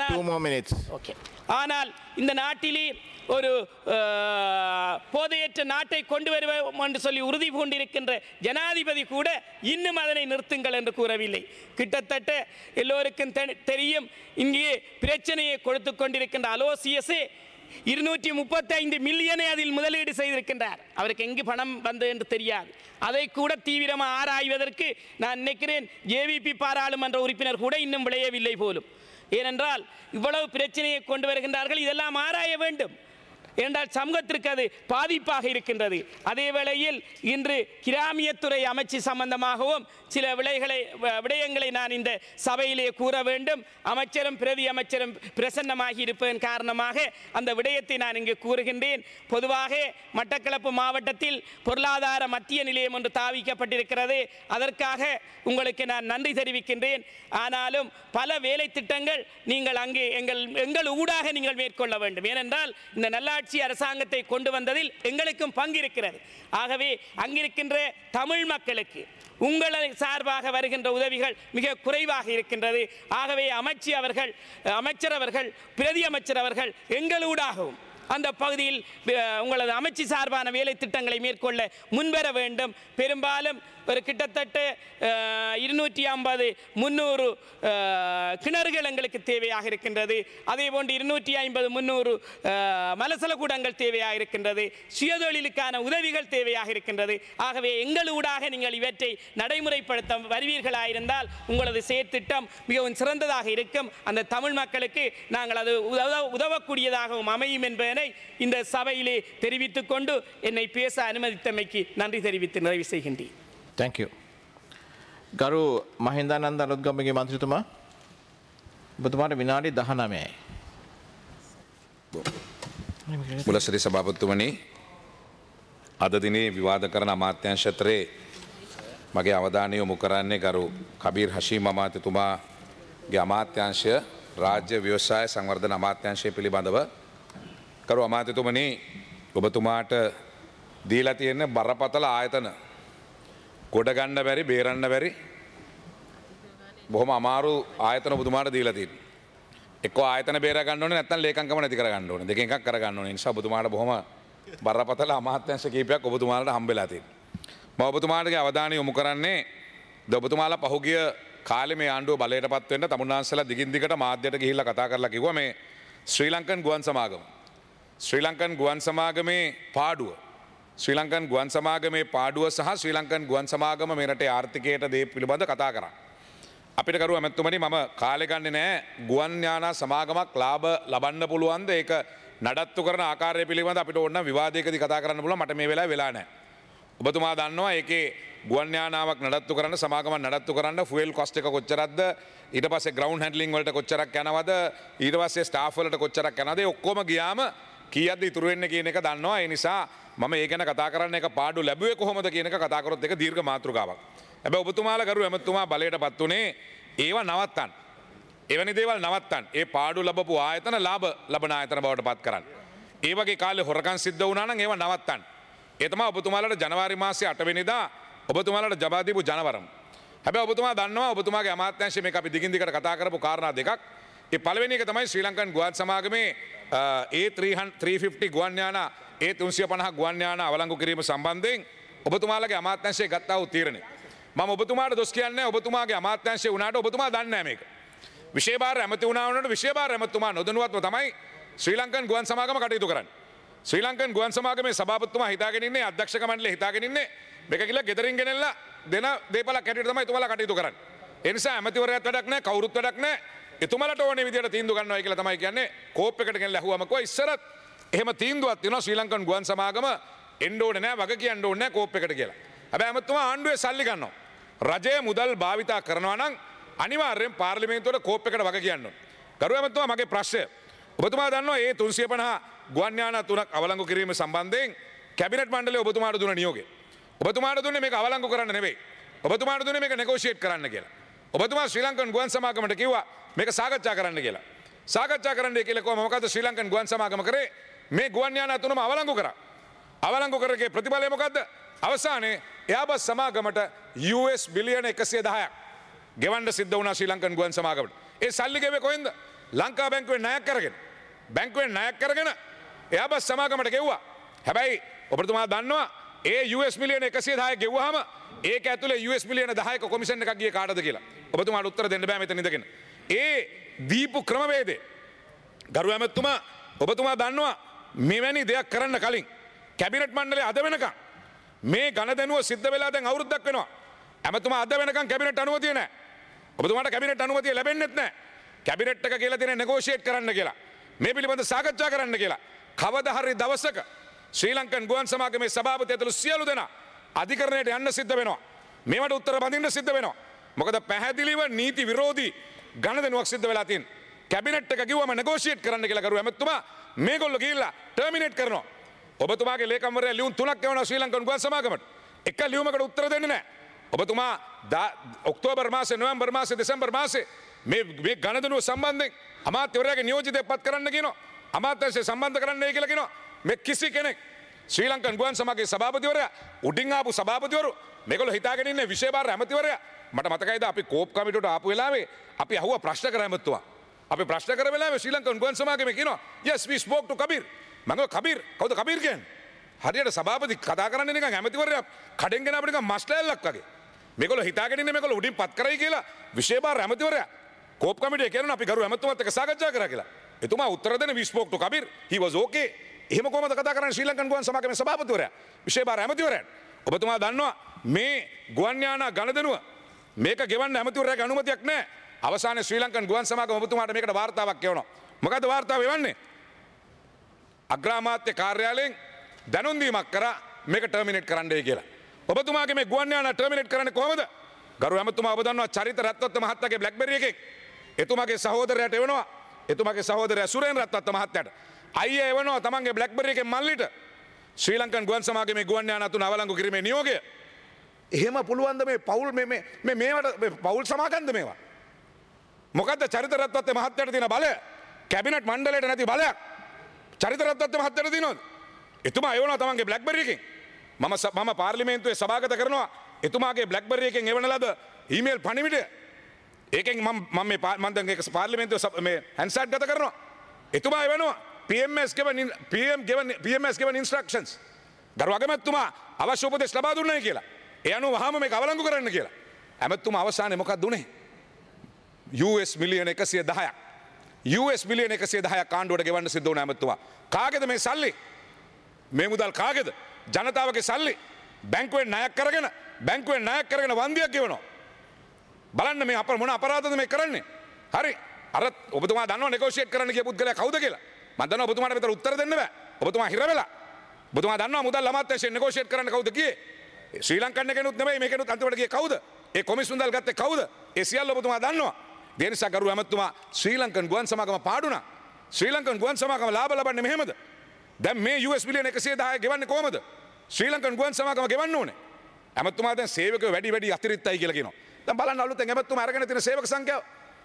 ஆனால் இந்த நாட்டிலே ஒரு போதையற்ற நாட்டை கொண்டு வருவோம் என்று சொல்லி உறுதி பூண்டிருக்கின்ற ஜனாதிபதி கூட இன்னும் அதனை நிறுத்துங்கள் என்று கூறவில்லை. கிட்டத்தட்ட எல்லோருக்கும் தெரியும், இங்கே பிரச்சனையை கொடுத்து கொண்டிருக்கின்ற அலோசியஸே 235 மில்லியனை அதில் முதலீடு செய்திருக்கின்றார். அவருக்கு எங்கு பணம் வந்தது என்று தெரியாது. அதை கூட தீவிரமாக ஆராய்வதற்கு நான் நினைக்கிறேன் ஜேவிபி பாராளுமன்ற உறுப்பினர் கூட இன்னும் விளையவில்லை போலும். ஏனென்றால் இவ்வளவு பிரச்சனையை கொண்டு வருகின்றார்கள், இதெல்லாம் ஆராய வேண்டும். என்றால் சமூகத்திற்கு அது பாதிப்பாக இருக்கின்றது. அதே வேளையில் இன்று கிராமியத்துறை அமைச்சு சம்பந்தமாகவும் சில விடயங்களை நான் இந்த சபையிலே கூற வேண்டும். அமைச்சரும் பிரதி அமைச்சரும் பிரசன்னமாகி இருப்பதன் காரணமாக அந்த விடயத்தை நான் இங்கு கூறுகின்றேன். பொதுவாக மட்டக்களப்பு மாவட்டத்தில் பொருளாதார மத்திய நிலையம் ஒன்று தாவிக்கப்பட்டிருக்கிறது. அதற்காக உங்களுக்கு நான் நன்றி தெரிவிக்கின்றேன். ஆனாலும் பல வேலை திட்டங்கள் நீங்கள் அங்கே எங்கள் ஊடாக நீங்கள் மேற்கொள்ள வேண்டும். ஏனென்றால் இந்த நல்லாட்சி அரசாங்கத்தை கொண்டு வந்ததில் எங்களுக்கும் பங்கு இருக்கிறது. ஆகவே அங்கிருக்கின்ற தமிழ் மக்களுக்கு உங்களை சார்பாக வருகின்ற உதவிகள் மிக குறைவாக இருக்கின்றது. ஆகவே அமைச்சர் அவர்கள் பிரதி அமைச்சர் அவர்கள் எங்களூடாகவும் அந்த பகுதியில் உங்களது அமைச்சு சார்பான வேலை திட்டங்களை மேற்கொள்ள முன்வர வேண்டும். பெரும்பாலும் ஒரு கிட்டத்தட்ட 250-300 கிணறுகள் எங்களுக்கு தேவையாக இருக்கின்றது. அதே போன்று 250-300 மலசலக்கூடங்கள் தேவையாக இருக்கின்றது. சுயதொழிலுக்கான உதவிகள் தேவையாக இருக்கின்றது. ஆகவே எங்களூடாக நீங்கள் இவற்றை நடைமுறைப்படுத்த வருவீர்களாயிருந்தால் உங்களது செயற்திட்டம் மிகவும் சிறந்ததாக இருக்கும். அந்த தமிழ் மக்களுக்கு நாங்கள் அது உதவக்கூடியதாகவும் அமையும் என்பதனை இந்த சபையிலே தெரிவித்துக் கொண்டு என்னை பேச அனுமதித்தமைக்கு நன்றி தெரிவித்து நிறைவு செய்கின்றேன். Thank you. ගරු මහින්දානන්ද අලුත්ගමගේ මන්ත්‍රීතුමා ඔබතුමාට විනාඩි 19යි. මුලසිරි සභාපතිතුමනි, අද දිනේ විවාද කරන අමාත්‍යාංශ අතරේ මගේ අවධානය යොමු කරන්නේ ගරු කබීර් හෂීම් අමාත්‍යතුමාගේ අමාත්‍යාංශය රාජ්‍ය ව්‍යවසාය සංවර්ධන අමාත්‍යාංශය පිළිබඳව. ගරු අමාත්‍යතුමනි, ඔබතුමාට දීලා තියෙන්නේ බරපතල ආයතන ගොඩ ගන්න බැරි බේරන්න බැරි බොහොම අමාරු ආයතන ඔබතුමාට දීලා තියෙනවා. එක්ක ආයතන බේර ගන්න ඕනේ නැත්නම් ලේකම්කම නැති කර ගන්න ඕනේ. දෙකෙන් එකක් කර ගන්න ඕනේ. ඒ නිසා ඔබතුමාට බොහොම බරපතල අමාත්‍යාංශ කීපයක් ඔබතුමාලට හම්බෙලා තියෙනවා. මම ඔබතුමාටගේ අවධානය යොමු කරන්නේ ඔබතුමාලා පහුගිය කාලේ මේ ආණ්ඩුව බලයටපත් වෙන්න තමුන්නාන්සලා දිගින් දිගට මාධ්‍යයට ගිහිල්ලා කතා කරලා කිව්වා මේ ශ්‍රී ලංකන් ගුවන් සමාගම. ශ්‍රී ලංකන් ගුවන් සමාගමේ පාඩුව. ශ්‍රී ලංකන් ගුවන් සමාගමේ පාඩුව සහ ශ්‍රී ලංකන් ගුවන් සමාගම මේ රටේ ආර්ථිකයට දේ පිළිබඳ කතා කරා. අපිට කරුව ඇමැතුමනි මම කාලේ ගන්නේ නැහැ ගුවන් යානා සමාගමක් ලාභ ලබන්න පුළුවන්ද ඒක නඩත්තු කරන ආකාරය පිළිබඳ අපිට ඕන විවාදයකදී කතා කරන්න පුළුවන් මට මේ වෙලාවේ වෙලා නැහැ. ඔබතුමා දන්නවා ඒකේ ගුවන් යානාවක් නඩත්තු කරන්න සමාගමක් නඩත්තු කරන්න ෆුවෙල් කොස්ට් එක කොච්චරක්ද ඊට පස්සේ ග්‍රවුන්ඩ් හැන්ඩලින් වලට කොච්චරක් යනවද ඊට පස්සේ ස්ටාෆ් වලට කොච්චරක් යනවද ඒ ඔක්කොම ගියාම කීයක්ද ඉතුරු වෙන්නේ කියන එක දන්නවා ඒ නිසා මම ඒ ගැන කතා කරන්න එක පාඩු ලැබුවේ කොහොමද කියන එක කතා කරොත් ඒක දීර්ඝ මාතෘකාවක්. හැබැයි ඔබතුමාලා කරු ඇමතුමා බලයටපත් උනේ ඒව නවත්තන්න. එවැනි දේවල් නවත්තන්න. ඒ පාඩු ලැබපු ආයතන ලාභ ලබන ආයතන බවට පත් කරන්න. ඒ වගේ කාලේ හොරකම් සිද්ධ වුණා නම් ඒව නවත්තන්න. ඒ තමයි ඔබතුමාලාට ජනවාරි මාසයේ 8 වෙනිදා ඔබතුමාලාට ජබා දීපු ජනවරම. හැබැයි ඔබතුමා දන්නවා ඔබතුමාගේ අමාත්‍යාංශය මේක අපි දිගින් දිගට කතා කරපු කාරණා දෙකක්. ඒ පළවෙනි එක තමයි ශ්‍රී ලංකන් ගුවන් සමාගමේ A350 ගුවන් යානා A350 ගුවන් යානා අවලංගු කිරීම සම්බන්ධයෙන් ඔබතුමාලගේ අමාත්‍යාංශය ගත්තා වූ තීරණය. මම ඔබතුමාට දොස් කියන්නේ ඔබතුමාගේ අමාත්‍යාංශය වුණාට ඔබතුමා දන්නේ නැහැ මේක. විශේෂ භාර ඇමති වුණා වුණාට විශේෂ භාර ඇමතුමා නොදැනුවත්ව තමයි ශ්‍රී ලංකන් ගුවන් සමාගම කටයුතු කරන්නේ. ශ්‍රී ලංකන් ගුවන් සමාගමේ සභාපතිතුමා හිතාගෙන ඉන්නේ අධ්‍යක්ෂක මණ්ඩලය හිතාගෙන ඉන්නේ මේක කියලා ගෙදරින් ගෙනෙල්ලා දෙන දේපලක් හැටියට තමයි එතුමාලා කටයුතු කරන්නේ. ඒ නිසා ඇමතිවරයාත් වැඩක් නැහැ කවුරුත් වැඩක් නැහැ. එතුමාලට ඕනේ විදියට තීන්දුව ගන්නවා කියලා තමයි කියන්නේ. කෝප් එකට ගෙනලා ඇහුවම කොයි ඉස්සරත් එහෙම තීන්දුවක් තියෙනවා ශ්‍රී ලංකන් ගුවන් සමාගම එන්න ඕනේ නැහැ වග කියන්න ඕනේ නැහැ කෝප් එකට කියලා. හැබැයි ඇමතුමා ආණ්ඩුවේ සල්ලි ගන්නවා. රජයේ මුදල් භාවිතා කරනවා නම් අනිවාර්යෙන් පාර්ලිමේන්තුවට කෝප් එකට වග කියන්න ඕනේ. ගරු ඇමතුමා මගේ ප්‍රශ්නය. ඔබතුමා දන්නවා මේ 350 ගුවන් යානා තුනක් අවලංගු කිරීම සම්බන්ධයෙන් කැබිනට් මණ්ඩලය ඔබතුමාට දුන්න නියෝගය. ඔබතුමාට දුන්නේ මේක අවලංගු කරන්න නෙවෙයි. ඔබතුමාට දුන්නේ මේක නෙගෝෂියේට් කරන්න කියලා. ඔබතුමා ශ්‍රී ලංකන් ගුවන් සමාගමට කිව්වා මේක සාකච්ඡා කරන්න කියලා. සාකච්ඡා කරන්න කියලා කොහොම මොකද ශ්‍රී ලංකන් ගුවන් සමාගම කරේ මේ ගුවන් යානා තුනම අවලංගු කරා. අවලංගු කරගේ ප්‍රතිඵලය මොකද්ද? අවසානයේ එයාබස් සමාගමට US බිලියන 110ක් ගෙවන්න සිද්ධ වුණා ශ්‍රී ලංකන් ගුවන් සමාගමට. ඒ සල්ලි ගෙවේ කොහෙන්ද? ලංකා බැංකුවෙන් ණයක් කරගෙන. බැංකුවෙන් ණයක් කරගෙන එයාබස් සමාගමට ගෙව්වා. හැබැයි ඔබතුමා දන්නවා ඒ US මිලියන 110 ගෙව්වහම ඒක ඇතුලේ US මිලියන 10ක කොමිෂන් එකක් ගියේ කාටද කියලා. ඔබතුමාට උත්තර දෙන්න බෑ මෙතන ඉඳගෙන. ඒ දීපු ක්‍රමවේදේ ගරු ඇමතුමා ඔබතුමා දන්නවා මෙවැනි දෙයක් කරන්න කලින් කැබිනට් මණ්ඩලය අද වෙනකන් මේ ගණදැනුව සිද්ධ වෙලා දැන් අවුරුද්දක් වෙනවා. ඇමතුමා අද වෙනකන් කැබිනට් අනුමැතිය නැහැ. ඔබතුමාට කැබිනට් අනුමැතිය ලැබෙන්නෙත් නැහැ. කැබිනට් එක කියලා තියෙන නෙගෝෂියේට් කරන්න කියලා. මේ පිළිබඳ සාකච්ඡා කරන්න කියලා. කවදා හරි දවසක ශ්‍රී ලංකන් ගුවන් සමාගමේ සභාපති ඇතුළු සියලු දෙනා අධිකරණයට යන්න සිද්ධ වෙනවා. මේවට උත්තර බඳින්න සිද්ධ වෙනවා. මොකද පැහැදිලිව නීති විරෝධී ගණදෙනුවක් සිද්ධ වෙලා තියෙනවා. කැබිනට් එක කිව්වම නෙගෝෂියේට් කරන්න කියලා කරු ඇමතුමා මේගොල්ලෝ ගිහිල්ලා ටර්මිනේට් කරනවා. ඔබතුමාගේ ලේකම්වරයා ලියුම් 3ක් එවනවා ශ්‍රී ලංකන් ගුවන් සමාගමට. එක ලියුමකට උත්තර දෙන්නේ නැහැ. ඔබතුමා ඔක්තෝබර් මාසේ නොවැම්බර් මාසේ දෙසැම්බර් මාසේ මේ ගණදෙනුව සම්බන්ධයෙන් අමාත්‍යවරයාගේ නියෝජිතයෙක් පත් කරන්න කියනවා. අමාත්‍යාංශය සම්බන්ධ කරන්නයි කියලා කියනවා. මේ කිසි කෙනෙක් ශ්‍රී ලංකන් ගුවන් සමාගමේ සභාපතිවරයා උඩින් ආපු සභාපතිවරු මේගොල්ලෝ හිතාගෙන ඉන්නේ විශේෂ භාර ඇමතිවරයා. මට මතකයිද අපි කෝප් කමිටුවට ආපු වෙලාවේ අපි අහුවා ප්‍රශ්න කර ඇමතුමා. අපි ප්‍රශ්න කර වෙලාවේ ශ්‍රී ලංකන් ගුවන් සමාගමේ කියනවා yes we spoke to Kabir. මම කබීර් කවුද කබීර් කියන්නේ? හරියට සභාපති කතා කරන්නේ නිකන් ඇමතිවරයා කඩෙන් ගෙන අපිට නිකන් මස්ටෑල්ලක් වගේ. මේගොල්ලෝ හිතාගෙන ඉන්නේ මේගොල්ලෝ උඩින් පත් කරයි කියලා විශේෂ භාර ඇමතිවරයා කෝප් කමිටුවේ කියනවා අපි ගරු ඇමතුමාත් එක්ක සාකච්ඡා කරා කියලා. එතුමා උත්තර දෙන we spoke to Kabir. he was okay. එහෙම කොහමද කතා කරන්නේ ශ්‍රී ලංකන් ගුවන් සමාගමේ සභාපතිවරයා විශේෂ භාර ඇමතිවරයා. ඔබතුමා දන්නවා මේ ගුවන් යානා ගණදෙනුව මේක ගෙවන්න ඇමතිවරයාගේ අනුමැතියක් නැහැ. අවසානයේ ශ්‍රී ලංකන් ගුවන් සමාගම ඔබතුමාට මේකට වාර්තාවක් කියවනවා. මොකද්ද වාර්තාව එවන්නේ? අග්‍රාමාත්‍ය කාර්යාලයෙන් දැනුම් දීමක් කරා මේක ටර්මිනේට් කරන්නයි කියලා. ඔබතුමාගේ මේ ගුවන් යානා ටර්මිනේට් කරන්නේ කොහොමද? ගරු ඇමතුමා ඔබ දන්නවා චරිත රත්වත්ත මහත්තයාගේ BlackBerry එකෙන් එතුමාගේ සහෝදරයාට එවනවා. එතුමාගේ සහෝදරයා සුරේන් රත්වත්ත මහත්තයාට අයියා එවනවා තමන්ගේ BlackBerry එකෙන් මල්ලිට ශ්‍රී ලංකන් ගුවන් සමාගමේ ගුවන් යානා තුන අවලංගු කිරීමේ නියෝගය. එහෙම පුළුවන්ද මේ පවුල් මේවට පවුල් සමාගම්ද මේවා? මොකද්ද චරිත රත්වත්ත මහත්තයාට තියෙන බලය? කැබිනට් මණ්ඩලයට නැති බලයක්. චරිත රත්වත්ත මහත්තයාට තියෙනවද? එතුමා එවනවා තමන්ගේ BlackBerry එකෙන් මම පාර්ලිමේන්තුවේ සභාගත කරනවා එතුමාගේ බ්ලැක්බරි එකෙන් එවන ලද ඊමේල් පණිවිඩය ඒකෙන් මම මම දැන් ඒක පාර්ලිමේන්තුවේ මේ හැන්සට් ගත කරනවා එතුමා එවනවා PMS given instructions ගරු අගමැතිතුමා අවශ්‍ය උපදෙස් ලබා දුන්නයි කියලා ඒ අනුව වහාම මේක අවලංගු කරන්න කියලා ඇමතිතුමා අවසානයේ මොකක්ද උනේ US මිලියන 110ක් US මිලියන 110ක් ආණ්ඩුවට ගෙවන්න සිද්ධ වුණා ඇමතිතුමා කාගේද මේ සල්ලි මේ මුදල් කාගේද ජනතාවගේ සල්ලි බැංකුවෙන් ණයක් කරගෙන වන්දියක් ගෙවනවා බලන්න මේ මොන අපරාධද මේ කරන්නේ හරි අර ඔබතුමා දන්නවා නෙගෝෂියේට් කරන්න ගිය පුද්ගලයා කවුද කියලා මම දන්නවා ඔබතුමාට මෙතන උත්තර දෙන්න බෑ ඔබතුමා හිර වෙලා ඔබතුමා දන්නවා මුදල් අමාත්‍යාංශයෙන් නෙගෝෂියේට් කරන්න කවුද ගියේ ශ්‍රී ලංකන් එකෙනුත් නෙමෙයි මේකෙනුත් අන්තිමට ගියේ කවුද ඒ කොමිස් මුදල් ගත්තේ කවුද ඒ සියල්ල ඔබතුමා දන්නවා ඒ නිසා ගරු ඇමතුමා ශ්‍රී ලංකන් ගුවන් සමාගම පාඩුණා ශ්‍රී ලංකන් ගුවන් සමාගම ලාභ ලබන්නේ මෙහෙමද දැන් මේ US මිලියන 110 ගෙවන්නේ කොහමද ශ්‍රී ලංකන් ගුවන් සමාගම ගෙවන්න ඕනේ ඇමතුමා දැන් සේවකයෝ වැඩි අතිරික්තයි කියලා කියනවා දැන් බලන්න අලුතෙන් ඇමතුමා අරගෙන තියෙන සේවක සංඛ්‍යාව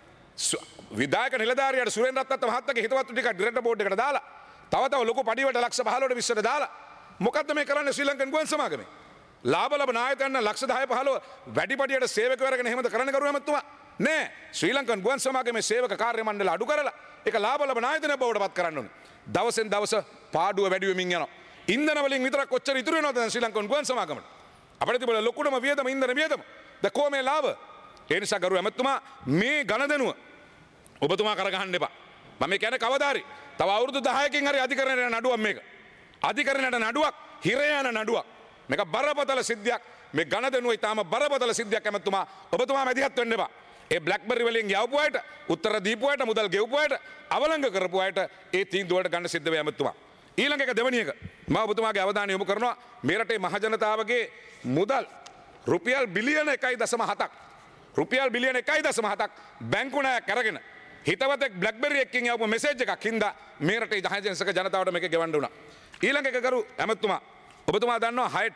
විධායක නිලධාරියාට සුරේන් රත්නත් මහත්තයාගේ හිතවත්තු ටික ඩිරෙක්ටර් බෝඩ් එකට දාලා තව ලොකු පඩිවට ලක්ෂ 15ට 20ට දාලා මොකද්ද මේ කරන්නේ ශ්‍රී ලංකන් ගුවන් සමාගමේ ලාභ ලබන ආයතන ලක්ෂ 10 15 වැඩි පඩියට සේවකයෝ අරගෙන එහෙමද කරන්න කරුවා ඇමතුමා නෑ ශ්‍රී ලංකන් ගුවන් සමාගමේ සේවක කාර්ය මණ්ඩල අඩු කරලා ඒක ලාභ ලබන ආයතන බවට පත් කරන්න ඕනේ දවසෙන් දවස පාඩුව වැඩි වෙමින් යනවා ඉන්ධන වලින් විතරක් කොච්චර ඉතුරු වෙනවද දැන් ශ්‍රී ලංකන් ගුවන් සමාගමට අපිට තිබුණ ලොකුටම වියදම ඉන්ධන වියදම ද කොහේ ලාභ ඒ නිසා ගරු ඇමතුමා මේ ගණදෙනුව ඔබතුමා කරගහන්න එපා මම මේ කියන්නේ කවදාරි තව අවුරුදු 10කින් හරි අධිකරණයට නඩුවක් මේක අධිකරණයට නඩුවක් හිර යන නඩුවක් මේක බරපතල සිද්ධියක් මේ ගණදෙනුව ඊටාම බරපතල සිද්ධියක් ඇමතුමා ඔබතුමා මැදිහත් වෙන්න එපා ඒ බ්ලැක්බරි වලින් යවපු අයට උත්තර දීපු අයට මුදල් ගෙවපු අයට අවලංග කරපු අයට ඒ තීන්දුවට ගන්න සිද්ධ වෙයි ඇමතුමා ඊළඟ එක දෙවෙනි එක මම ඔබතුමාගේ අවධානය යොමු කරනවා මේ රටේ මහ ජනතාවගේ මුදල් රුපියල් බිලියන 1.7ක් රුපියල් බිලියන 1.7ක් බැංකු ණයක් අරගෙන හිතවතෙක් බ්ලැක්බරි එකකින් යවපු මෙසේජ් එකක් හින්දා මේ රටේ ජනසක ජනතාවට මේක ගෙවන්න උනා ඊළඟ එක කරු ඇමතුමා ඔබතුමා දන්නවා හයට්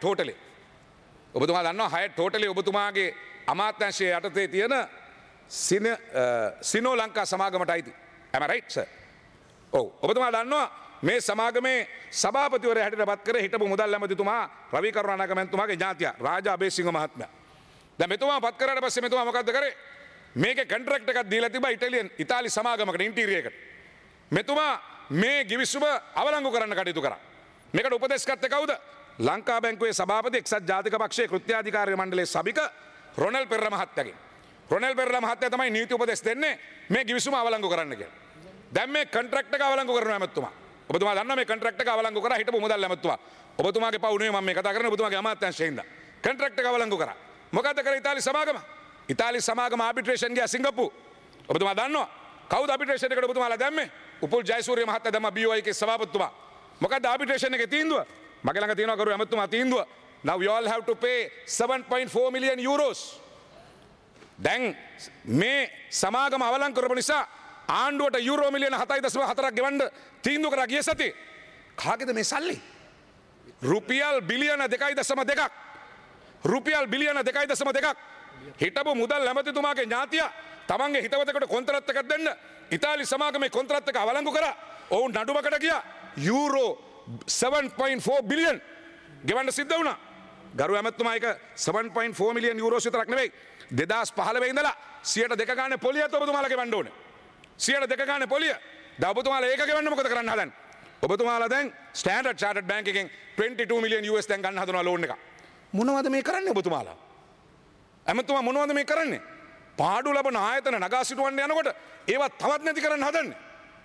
හෝටලේ ඔබතුමාගේ අමාත්‍යාංශයේ යටතේ තියෙන සිනෝ ලංකා සමාගමට අයිති am I right sir ඔව් ඔබතුමා දන්නවා මේ සමාගමේ සභාපතිවරයා හැටියට පත් කර හිටපු මුදල් ඇමතිතුමා රවි කරුණානායක මහත්මයාගේ ඥාතියා රාජා අබේසිංහ මහත්මයා දැන් මෙතුමා පත් කරාට පස්සේ මෙතුමා මොකද්ද කරේ මේකේ කොන්ට්‍රැක්ට් එකක් දීලා තිබා ඉතාලි සමාගමකට ඉන්ටීරියර් එකට මෙතුමා මේ ගිවිසුම අවලංගු කරන්න කටයුතු කරා මේකට උපදෙස් ගත්තේ කවුද ලංකා බැංකුවේ සභාපති එක්සත් ජාතික පක්ෂයේ කෘත්‍යාධිකාරී මණ්ඩලයේ සභික රොනෙල් පෙරේරා මහත්තයාගෙන් රොනෙල් පෙරේරා මහත්තයා තමයි නීති උපදෙස් දෙන්නේ මේ ගිවිසුම අවලංගු කරන්න කියලා දැන් මේ කොන්ට්‍රැක්ට් එක අවලංගු කරනවා ඇමතුමා ඔබතුමා දන්නවා මේ කොන්ට්‍රැක්ට් එක අවලංගු කරා හිටපු මුදල් ඇමතුමා ඔබතුමාගේ පව් නෙවෙයි මම මේ කතා කරන්නේ ඔබතුමාගේ අමාත්‍යාංශයෙන් ඉඳලා කොන්ට්‍රැක්ට් එක අවලංගු කරා මොකද්ද කරේ ඉතාලි සමාගම ආබිට්‍රේෂන් ගියා සිංගප්පූරු ඔබතුමා දන්නවා කවුද ආබිට්‍රේෂන් එකට ඔබතුමාලා දැම්මේ උපුල් ජයසූරිය මහත්තයා දැම්මා BOI එකේ සභාපතිතුමා මොකද්ද ආබිට්‍රේෂන් එකේ තීන්දුව මගේ ළඟ තියෙනවා කරු ඇමතුමා තීන්දුව now you all have to pay 7.4 million euros දැන් මේ සමාගම අවලංගු කරපු නිසා ආණ්ඩුවට යුරෝ මිලියන 7.4ක් ගෙවන්න තීන්දුව කරා ගිය සතියේ කාගේද මේ සල්ලි රුපියල් බිලියන 2.2ක් රුපියල් බිලියන 2.2ක් හිටපු මුදල් ඇමතිතුමාගේ ඥාතියා තමන්ගේ හිතවතෙකුට කොන්ත්‍රාත් එකක් දෙන්න ඉතාලි සමාගමේ කොන්ත්‍රාත් එක අවලංගු කරා ඔවුන් නඩුවකට ගියා යුරෝ 7.4 බිලියන් ගෙවන්න සිද්ධ වුණා ගරු ඇමතිතුමා එක 7.4 මිලියන් යුරෝස් විතරක් නෙවෙයි 2015 ඉඳලා 102 ගානේ පොලියත් ඔබතුමාලා ගෙවන්න ඕනේ 102 ගානේ පොලිය දැන් ඔබතුමාලා ඒක ගෙවන්න මොකද කරන්න හදන්නේ ඔබතුමාලා දැන් ස්ටෑන්ඩඩ් චාටර්ඩ් බැංක් එකෙන් 22 මිලියන් US දැන් ගන්න හදනවා ලෝන් එක මොනවද මේ කරන්නේ ඔබතුමාලා ඇමතුමා මොනවද මේ කරන්නේ පාඩු ලබන ආයතන නගා සිටවන්න යනකොට ඒවා තවත් නැති කරන්න හදන්නේ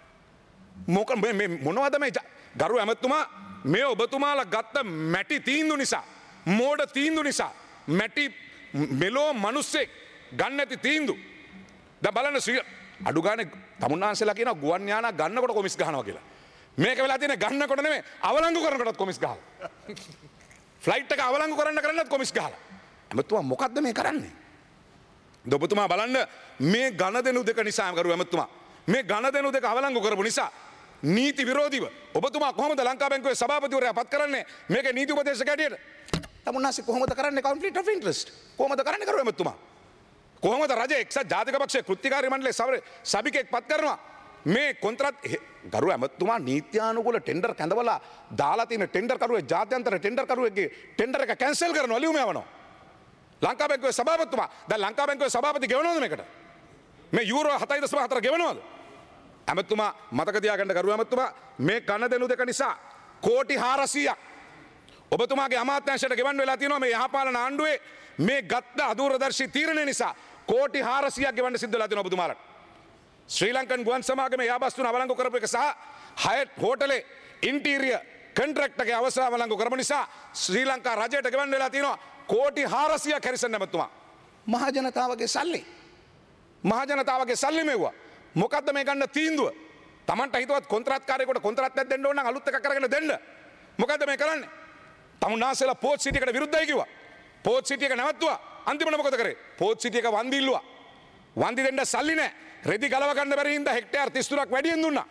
මේ මොනවද මේ ගරු ඇමතුමා මේ ඔබතුමාලා ගත්ත මැටි තීන්දුව නිසා මෝඩ තීන්දුව නිසා මැටි මෙලෝ මිනිස්සෙක් ගන්න නැති තීන්දුව දැන් බලන්න අඩු ගානේ තමුන්නාන්සලා කියනවා ගුවන් යානා ගන්නකොට කොමිස් ගහනවා කියලා මේක වෙලා තියෙන්නේ ගන්නකොට නෙමෙයි අවලංගු කරනකොටත් කොමිස් ගහලා ෆ්ලයිට් එක අවලංගු කරන්නත් කොමිස් ගහලා ඇමතුමා මොකද්ද මේ කරන්නේ ඔබතුමා බලන්න මේ ගණදෙනු දෙක නිසා කරු ඇමතුමා මේ ගණදෙනු දෙක අවලංගු කරපු නිසා නීති විරෝධීව ඔබතුමා කොහොමද ලංකා බැංකුවේ සභාපතිවරයා පත් කරන්නේ මේකේ නීති උපදේශක හැටියට තමුන්නාසි කොහොමද කරන්නේ කොන්ෆ්ලික්ට් ඔෆ් ඉන්ටරෙස්ට් කොහොමද කරන්නේ කරු ඇමතුමා කොහොමද රජය එක්සත් ජාතික පක්ෂයේ කෘත්‍යකාරී මණ්ඩලයේ සභිකෙක් පත් කරනවා මේ කොන්ත්‍රාත් ගරු ඇමතුමා නීත්‍යානුකූල ටෙන්ඩර් කැඳවලා දාලා තියෙන ටෙන්ඩර් කරුවේ ජාත්‍යන්තර ටෙන්ඩර් කරුවෙක්ගේ ටෙන්ඩර් එක කැන්සල් කරනවා ලියුම යවනවා. ලංකා බැංකුවේ සභාපතිතුමා දැන් ලංකා බැංකුවේ සභාපති ගෙවනවද මේකට? මේ යූරෝ 7.4 ගෙවනවද? ඇමතුමා මතක තියාගන්න ගරු ඇමතුමා මේ කන දෙනු දෙක නිසා කෝටි 400ක් ඔබතුමාගේ අමාත්‍යංශයට ගෙවන්න වෙලා තියෙනවා මේ යහපාලන ආණ්ඩුවේ මේ ගත්ත අදූරදර්ශී තීරණය නිසා කෝටි 400ක් ගෙවන්න සිද්ධ වෙලා තියෙනවා ඔබතුමාලට. ශ්‍රී ලංකන් ගුවන් සමාගමේ යාබස්තුන අවලංගු කරපු එක සහ හයට් හෝටලේ ඉන්ටීරියර් කොන්ට්‍රැක්ට් එකේ අවසර අවලංගු කරපු නිසා ශ්‍රී ලංකා රජයට ගෙවන්න වෙලා තියෙනවා කෝටි 400ක් හැරිසන් ඇමතුමා. මහ ජනතාවගේ සල්ලි. මහ ජනතාවගේ සල්ලි මෙව්වා. මොකද්ද මේ ගන්න තීන්දුව? Tamanට හිතුවත් කොන්ත්‍රාත්කාරයෙකුට කොන්ත්‍රාත්යක් දෙන්න ඕන නම් අලුත් එකක් අරගෙන දෙන්න. මොකද්ද මේ කරන්නේ? තමුන්නාසලා පෝට් සිටි එකට විරුද්ධයි කිව්වා. පෝට් සිටි එක නැවතුවා. අන්තිමට මොකද කරේ? පෝට් සිටි එක වන්දි ඉල්ලුවා. වන්දි දෙන්න සල්ලි නැහැ. රෙදි ගලව ගන්න බැරි හින්දා හෙක්ටයාර් 33ක් වැඩියෙන් දුන්නා.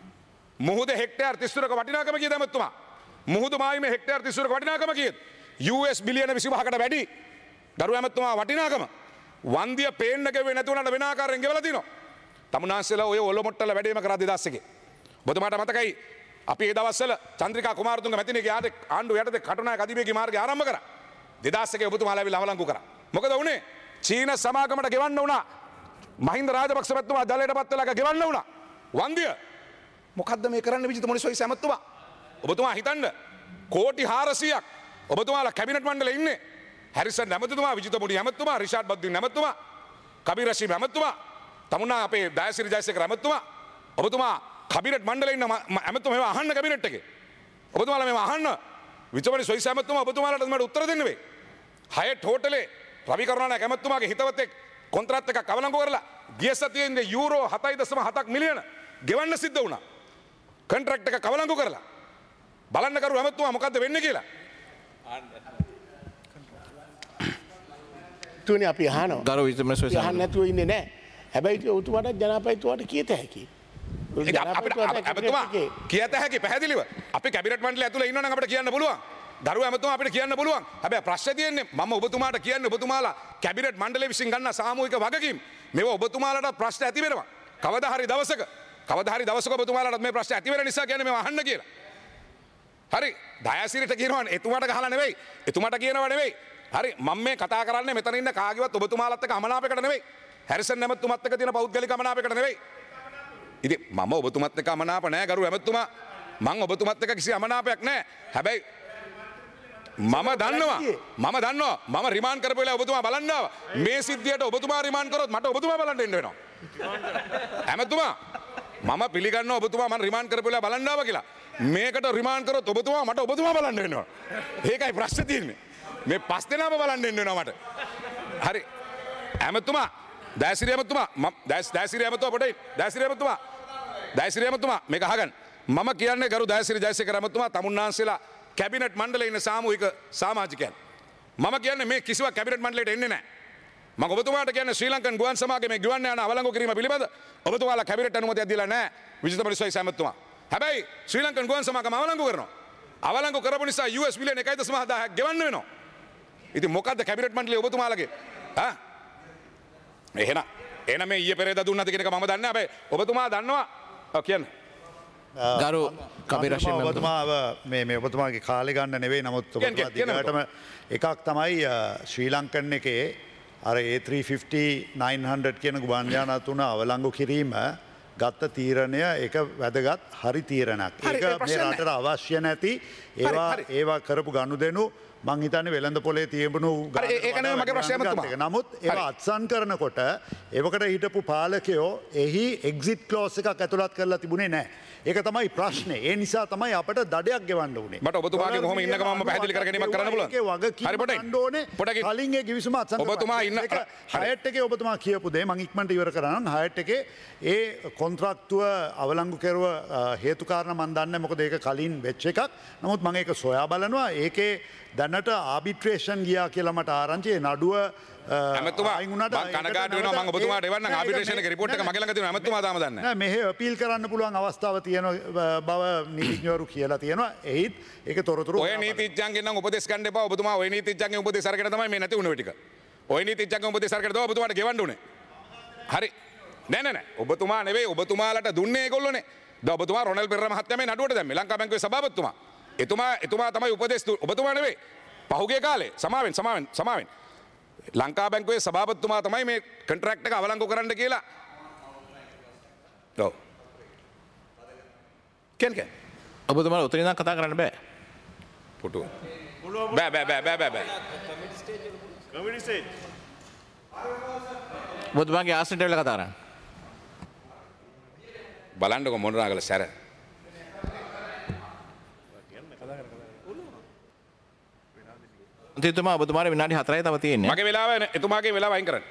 මුහුදේ හෙක්ටයාර් 33ක වටිනාකම කීයද ඇමතුමා? මුහුදු මායිමේ හෙක්ටයාර් 33ක වටිනාකම කීයද? US බිලියන 25කට වැඩි. ගරු ඇමතුමා වටිනාකම. වන්දිය පේන්න ගෙවේ නැති උනට වෙන ආකාරයෙන් ගෙවලා තිනවා. තමුන්නාන්සලා ඔය ඔලොමොට්ටල වැඩේම කරා 2001. ඔබතුමාට මතකයි අපි ඒ දවස්වල චන්ද්‍රිකා කුමාරතුංග මැතිණියගේ ආණ්ඩුව යටතේ කටුනායක අධිවේගී මාර්ගය ආරම්භ කරා. 2001 ඔබතුමාලා ඇවිල්ලා අවලංගු කරා. මොකද වුනේ? චීන සමාගමට ගෙවන්න වුණා. මහින්ද රාජපක්ෂ මැතිතුමා ජලයට පත් වෙලා ගෙවන්න වුණා. වන්දිය. මොකද්ද මේ කරන්න විජිත මොනිසොයි සමතුමා? ඔබතුමා හිතන්න කෝටි 400ක් ඔබතුමාලා කැබිනට් මණ්ඩලේ ඉන්නේ. හැරිසන් ඇමතුමා, විජිත මුඩි ඇමතුමා, රිෂාඩ් බද්දුන් ඇමතුමා, කබීර් රෂීද් ඇමතුමා, තමුන්නා අපේ දයසිරි ජයසේකර ඇමතුමා, ඔබතුමා කැබිනට් මණ්ඩලේ ඉන්න ඇමතුමා මේවා අහන්න කැබිනට් එකේ. ඔබතුමාලා මේවා අහන්න. විජිත මුඩි සොයිස ඇමතුමා ඔබතුමාලාට මට උත්තර දෙන්න වෙයි. හයට් හෝටලේ රවි කරුණානායක ඇමතුමාගේ හිතවතෙක් කොන්ත්‍රාත් එකක් අවලංගු කරලා ගිය සතියේ ඉඳන් යූරෝ 7.7 මිලියන ගෙවන්න සිද්ධ වුණා. කොන්ට්‍රැක්ට් එකක් අවලංගු කරලා. බලන්න කරු ඇමතුමා මොකද්ද වෙන්නේ කියලා. තුනේ අපි අහනවා. ගරු විජිත අහන්න නැතුව ඉන්නේ නැහැ. හැබැයි ඔතුමාට ජනාධිපතිතුමාට කියත හැකියි. ඇමතුමා කියත හැකි පැහැදිලිව. අපි කැබිනට් මණ්ඩලය ඇතුලේ ඉන්නවා නම් අපිට කියන්න පුළුවන්. ගරු ඇමතුමා අපිට කියන්න පුළුවන්. හැබැයි ප්‍රශ්නේ තියෙන්නේ මම ඔබතුමාට කියන්නේ ඔබතුමාලා කැබිනට් මණ්ඩලය විසින් ගන්න සාමූහික වගකීම්. මේවා ඔබතුමාලාට ප්‍රශ්න ඇති වෙනවා. කවදා හරි දවසක ඔබතුමාලාට මේ ප්‍රශ්න ඇති වෙන නිසා කියන්නේ මේවා අහන්න කියලා. හරි. දයාසිරිට කියනවා එතුමාට ගහලා නෙවෙයි. එතුමාට කියනවා නෙවෙයි. හරි මම මේ කතා කරන්නේ මෙතන ඉන්න කාගේවත් ඔබතුමාලත් එක්ක අමනාපයකට නෙවෙයි. හැරිසන් ඇමතුමත් එක්ක තියෙන පෞද්ගලික අමනාපයකට නෙවෙයි. ඉතින් මම ඔබතුමත් එක්ක අමනාප නැහැ ගරු ඇමතුමා. මම ඔබතුමත් එක්ක කිසි අමනාපයක් නැහැ. හැබැයි මම දන්නවා මම රිමාන්ඩ් කරපු වෙලාව ඔබතුමා බලන්න ආවා. මේ සිද්ධියට ඔබතුමා රිමාන්ඩ් කරොත් මට ඔබතුමා බලන්න එන්න වෙනවා. ඇමතුමා මම පිළිගන්නවා ඔබතුමා මම රිමාන්ඩ් කරපු වෙලාව බලන්න ආවා කියලා. මේකට රිමාන්ඩ් කරොත් ඔබතුමා මට ඔබතුමා බලන්න වෙනවා. ඒකයි ප්‍රශ්නේ තියෙන්නේ. මේ පස් දෙනාම බලන්න එන්න වෙනවා මට. හරි. ඇමතුමා දයසිරි ඇමතුමා දයසිරි ඇමතුමා පොඩේ දයසිරි ඇමතුමා මේක අහගන්න. මම කියන්නේ ගරු දයසිරි ජයසේකර ඇමතුමා තමුන්නාන්සලා කැබිනට් මණ්ඩලයේ ඉන්න සාමූහික සමාජිකයන්. මම කියන්නේ මේ කිසිවක් කැබිනට් මණ්ඩලයට එන්නේ නැහැ. මම ඔබතුමාට කියන්නේ ශ්‍රී ලංකන් ගුවන් සමාගමේ ගුවන් යාන අවලංගු කිරීම පිළිබඳ ඔබතුමාලා කැබිනට් අනුමැතියක් දීලා නැහැ විජිත පරිසොයි ඇමතුමා. හැබැයි ශ්‍රී ලංකන් ගුවන් සමාගම අවලංගු කරනවා. අවලංගු කරපු නිසා US බිලියන 1.10ක් ගෙවන්න වෙනවා. ඉතින් මොකද්ද කැබිනට් මණ්ඩලයේ ඔබතුමාලගේ එහෙනම් මේ ඊයේ පෙරේදා දුන්නද කියන එක මම දන්නේ නැහැ. හැබැයි ඔබතුමා දන්නවා කියන්න. ගරු කබිරශීම ඔබතුමාව මේ ඔබතුමාගේ කාලෙ ගන්න නෙවෙයි නමුත් ඔබතුමා දිගටම එකක් තමයි ශ්‍රී ලංකන් එකේ අර A350-900 කියන ගුවන් යාන තුන අවලංගු කිරීම ගත්ත තීරණය එක වැදගත් හරි තීරණයක්. ඒක මේ රටට අවශ්‍ය නැති ඒවා කරපු ගනුදෙනු මං හිතන්නේ වෙළඳ පොලේ තියබුණු නමුත් ඒවා අත්සන් කරනකොට ඒවකට හිටපු පාලකයෝ එහි එක්සිට් ක්ලෝස් එකක් ඇතුළත් කරලා තිබුණේ නැහැ. ඒක තමයි ප්‍රශ්නේ. ඒ නිසා තමයි අපට දඩයක් ගෙවන්න උනේ. මට ඔබතුමාගේ කොහොම ඉන්නකම මම පැහැදිලි කරගැනීමක් කරන්න පුළුවන්. ඒකේ වගකීම ගන්න ඕනේ. කලින් ඒ කිවිසුම අත්සන් ඔබතුමා ඉන්න හයට් එකේ ඔබතුමා කියපු දේ මං ඉක්මනට ඉවර කරනවා. හයට් එකේ ඒ කොන්ත්‍රාක්තුව අවලංගු කෙරුව හේතු කාරණා මන් දන්නේ මොකද ඒක කලින් වෙච්ච එකක්. නමුත් මම ඒක සොයා බලනවා. ඒකේ දැනට ආබිට්‍රේෂන් ගියා කියලා මට ආරංචි නඩුව ඇමතුමා කනගාටු වෙනවා මම ඔබතුමාට එවන්නම් ආබිට්‍රේෂන් එකේ රිපෝට් එක මගේ ළඟ තියෙනවා ඇමතුමා තාම දන්නේ නැහැ මෙහෙ අපීල් කරන්න පුළුවන් අවස්ථාව තියෙන බව නීතිඥවරු කියලා තියෙනවා එහිත් ඒක තොරතුරු ඔය නීතිඥයන්ගෙන් නම් උපදෙස් ගන්න එපා ඔබතුමා ඔය නීතිඥයන්ගෙන් උපදෙස් අරගෙන තමයි මේ නැති වුනේ ටික ඔය නීතිඥයන්ගෙන් උපදෙස් අරගෙන තමයි ඔබතුමාට ගෙවන්න උනේ හරි නෑ ඔබතුමා නෙවෙයි ඔබතුමාලට දුන්නේ ඒගොල්ලෝනේ. දැන් ඔබතුමා රොනල් පෙරේරා මහත්තයා මේ නඩුවට දැම්මේ ලංකා බැංකුවේ සභාපතිතුමා. එතුමා තමයි උපදෙස් ඔබතුමා නෙවෙයි. පහුගිය කාලේ සමාවෙන් ලංකා බැංකුවේ සභාපතිතුමා තමයි මේ කොන්ට්‍රැක්ට් එක අවලංගු කරන්න කියලා. ඔව්. කෙන් ඔබතුමාලා උතරින් ඉඳන් කතා කරන්න බෑ. පුටුව. බෑ. ඔබතුමාගේ ආසනට වෙලා කතා කරන්න. බලන්නකො මොනරාගල සැර. මන්ත්‍රීතුමා ඔබතුමාට විනාඩි 4යි තව තියෙන්නේ. මගේ වෙලාව එතුමාගේ වෙලාව අයින් කරන්න.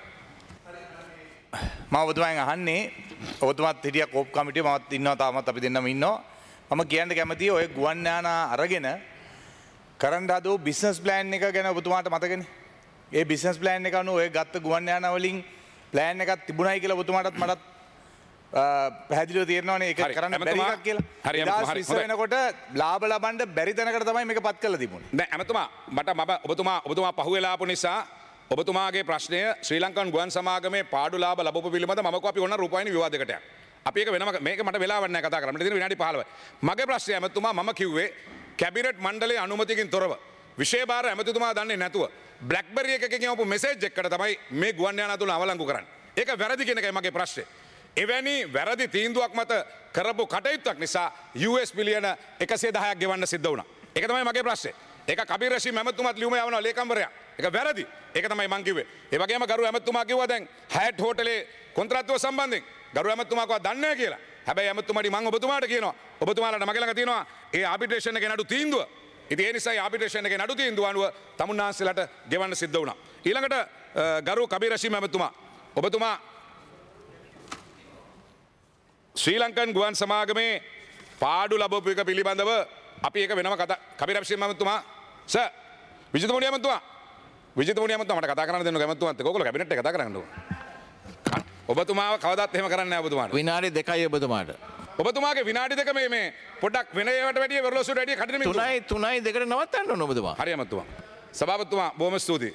මම ඔබතුමාගෙන් අහන්නේ ඔබතුමාත් හිටියා කෝප් කමිටිය මමත් ඉන්නවා තාමත් අපි දෙන්නම ඉන්නවා. මම කියන්න කැමතියි ඔය ගුවන් යානා අරගෙන කරන්න හදෝ බිස්නස් ප්ලෑන් එක ගැන ඔබතුමාට මතකනේ. ඒ බිස්නස් ප්ලෑන් එක අනුව ඔය ගත්ත ගුවන් යානා වලින් ප්ලෑන් එකක් තිබුණයි කියලා ඔබතුමාටත් මටත් පැහැදිලිව තේරෙනවනේ ඒක කරන්න බැරි එකක් කියලා. හරි වෙනකොට ලාභ ලබන්න බැරි තැනකට තමයි මේක පත් කරලා තිබුණේ. නෑ ඇමතුමා ඔබතුමා පහුවෙලා ආපු නිසා ඔබතුමාගේ ප්‍රශ්නය ශ්‍රී ලංකන් ගුවන් සමාගමේ පාඩු ලාභ ලැබපු පිළිබඳ මම කෝ අපි ඔන්න රූපවාහිනී විවාදයකට යන්න. අපි ඒක වෙනම මේක මට වෙලාවක් නැහැ කතා කරන්න. මට තියෙන විනාඩි 15යි. මගේ ප්‍රශ්නය ඇමතුමා මම කිව්වේ කැබිනට් මණ්ඩලයේ අනුමැතියකින් තොරව විශේෂ ඇමතිතුමා දන්නේ නැතුව බ්ලැක්බෙරි එකකින් කියවපු මෙසේජ් එකකට තමයි මේ ගුවන් යානා තුන අවලංගු කරන්නේ. ඒක වැරදි කියන එකයි මගේ ප්‍රශ්නේ. එවැනි වැරදි තීන්දුවක් මත කරපු කටයුත්තක් නිසා US බිලියන 110ක් ගෙවන්න සිද්ධ වුණා. ඒක තමයි මගේ ප්‍රශ්නේ. ඒක කබීර් රෂීද් ඇමතුමාත් ලියුම යවනවා ලේකම්වරයා. ඒක වැරදි. ඒක තමයි මං කිව්වේ. ඒ වගේම ගරු ඇමතුමා කිව්වා දැන් හයට් හෝටලේ කොන්ත්‍රාත්තුව සම්බන්ධයෙන් ගරු ඇමතුමා කව දන්නේ නැහැ කියලා. හැබැයි ඇමතුමාට මං ඔබතුමාට කියනවා. ඔබතුමාලට මගේ ළඟ තියෙනවා ඒ ආබිට්‍රේෂන් එකේ නඩු තීන්දුව. ඉතින් ඒ නිසා ආබිට්‍රේෂන් එකේ නඩු තීන්දුව අනුව තමුන්නාන්සේලාට ගෙවන්න සිද්ධ වුණා. ඊළඟට ගරු කබීර් රෂීද් ඇමතුමා ඔබතුමා ශ්‍රී ලංකන් ගුවන් සමාගමේ පාඩු ලබපු එක පිළිබඳව අපි ඒක වෙනම කතා කබීර් රෂීද් ඇමතුමා සර් විජිතමුණි ඇමතුමා මට කතා කරන්න දෙන්න ඇමතුමාත් එක්ක ඔයගොල්ලෝ කැබිනට් එක කතා කරන්න ඕන. ඔබතුමාව කවදාත් එහෙම කරන්නේ නැහැ ඔබතුමාට. විනාඩි 2යි ඔබතුමාට. ඔබතුමාගේ විනාඩි 2 මේ පොඩ්ඩක් වෙන ඒවට වැඩිය වෙරළොසුට වැඩිය කඩින මේ 3යි 2ට නවත්තන්න ඕන ඔබතුමා. හරි ඇමතුමා. සභාපතිතුමා බොහොම ස්තුතියි.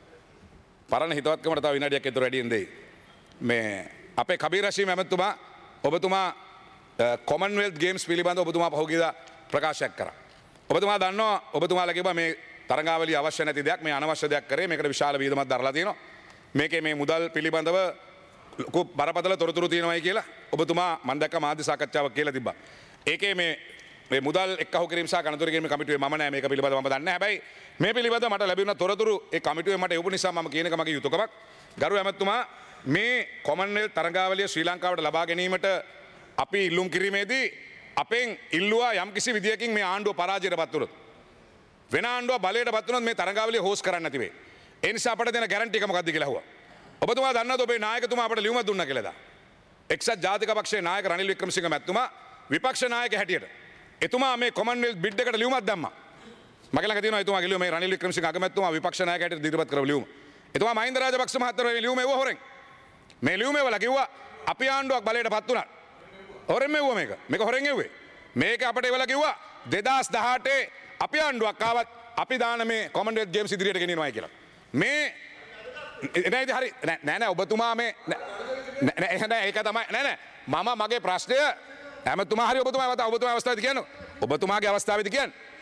පරණ හිතවත්කමට තව විනාඩියක් විතර වැඩියෙන් දෙයි. මේ අපේ කබීර් රෂීද් ඇමතුමා ඔබතුමා කොමන්වෙල්ත් ගේම්ස් පිළිබඳ ඔබතුමා පහුගියදා ප්‍රකාශයක් කරා. ඔබතුමා දන්නවා ඔබතුමාලා කිව්වා මේ තරඟාවලිය අවශ්‍ය නැති දෙයක් මේ අනවශ්‍ය දෙයක් කරේ මේකට විශාල වියදමක් දරලා තියෙනවා. මේකේ මේ මුදල් පිළිබඳව ලොකු බරපතල තොරතුරු තියෙනවායි කියලා ඔබතුමා මම දැක්ක මාධ්‍ය සාකච්ඡාවක් කියලා තිබ්බා. ඒකේ මේ මුදල් එක්කහු කිරීම සහ ගණතුරු කිරීම කමිටුවේ මම නෑ මේක පිළිබඳව මම දන්නේ නැහැ. හැබැයි මේ පිළිබඳව මට ලැබුණ තොරතුරු ඒ කමිටුවේ මට එවපු නිසා මම කියන එක මගේ යුතුයකමක්. ගරු ඇමතුමා මේ කොමන්වෙල්ත් තරඟාවලිය ශ්‍රී ලංකාවට ලබා ගැනීමට අපි ඉල්ලුම් කිරීමේදී අපෙන් ඉල්ලුවා යම්කිසි විදියකින් මේ ආණ්ඩුව පරාජයටපත් වුණොත් වෙන ආණ්ඩුව බලයටපත් වුණොත් මේ තරඟාවලිය හොස් කරන්න නැති වෙයි. ඒ නිසා අපට දෙන ගැරන්ටි එක මොකක්ද කියලා අහුවා. ඔබතුමා දන්නවද ඔබේ නායකතුමා අපට ලියුමක් දුන්නා කියලාද? එක්සත් ජාතික පක්ෂයේ නායක රනිල් වික්‍රමසිංහ මැතිතුමා විපක්ෂ නායක හැටියට එතුමා මේ කොමන්වෙල්ත් බිඩ් එකට ලියුමක් දැම්මා. මගේ ළඟ තියෙනවා එතුමාගේ ලියුම මේ රනිල් වික්‍රමසිංහ අගමැතිතුමා විපක්ෂ නායක හැටියට ඉදිරිපත් කරපු ලියුම. එතුමා මහින්ද රාජපක්ෂ මහත්තයා මේ ලියුම එවුවා හොරෙන්. මේ ලියුමේ වල කිව්වා අපි ආණ්ඩුවක් බලයටපත් වුණා. හොරෙන් මෙව්වා මේක හොරෙන් එව්වේ. මේක අපිට එවලා කිව්වා 2018 අපි ආණ්ඩුවක් ආවත් අපි දාන මේ කොමන්වෙල්ත් ගේම්ස් ඉදිරියට ගෙනියනවායි කියලා. මේ හරි නෑ ඔබතුමා මේ නෑ ඒක තමයි නෑ මම මගේ ප්‍රශ්නය ඇමතුමා හරි ඔබතුමා අවස්ථාවේදී කියන්නේ ඔබතුමාගේ අවස්ථාවේදී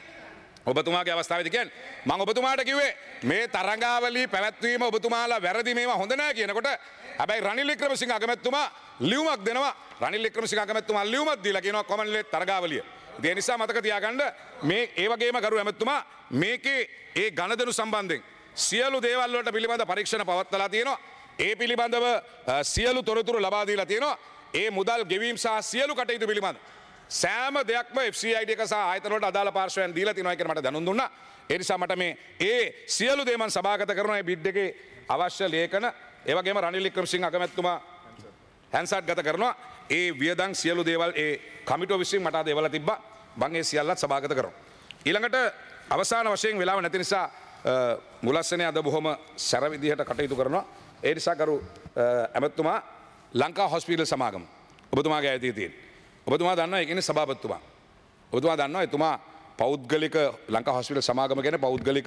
කියන්නේ මම ඔබතුමාට කිව්වේ මේ තරඟාවලිය පැවැත්වීම ඔබතුමාලා වැරදි මේවා හොඳ නෑ කියනකොට හැබැයි රනිල් වික්‍රමසිංහ අගමැතිතුමා ලියුමක් දෙනවා රනිල් වික්‍රමසිංහ අගමැතිතුමා ලියුමක් දීලා කියනවා කොමන්වෙල්ත් තරඟාවලිය. ඒ නිසා මතක තියාගන්න මේ ඒ වගේම ගරු ඇමතුමා මේකේ ඒ ගණදෙනු සම්බන්ධයෙන් සියලු දේවල් වලට පිළිබඳ පරීක්ෂණ පවත්වලා තියෙනවා. ඒ පිළිබඳව සියලු තොරතුරු ලබා දීලා තියෙනවා. ඒ මුදල් ගෙවීම සහ සියලු කටයුතු පිළිබඳ සෑම දෙයක්ම FCID එක සහ ආයතන වලට අදාළ පාර්ශවයන් දීලා තියෙනවා කියලා මට දැනුම් දුන්නා. ඒ නිසා මට මේ ඒ සියලු දේ මම සභාගත කරනවා. මේ බිඩ් එකේ අවශ්‍ය ලේඛන ඒ වගේම රනිල් වික්‍රමසිංහ අගමැතිතුමා හැන්සට් ගත කරනවා. ඒ වියදම් සියලු දේවල් ඒ කමිටුව විසින් මට අද එවලා තිබ්බා. මම ඒ සියල්ලත් සභාගත කරනවා. ඊළඟට අවසාන වශයෙන් වෙලාව නැති නිසා මුලස්සනේ අද බොහොම සැර විදිහට කටයුතු කරනවා. ඒ නිසා කරු ඇමතුමා ලංකා හොස්පිටල් සමාගම ඔබතුමාගේ අයිතිය තියෙන. ඔබතුමා දන්නවා ඒ කියන්නේ සභාපතිතුමා. ඔබතුමා දන්නවා එතුමා පෞද්ගලික ලංකා හොස්පිටල් සමාගම කියන්නේ පෞද්ගලික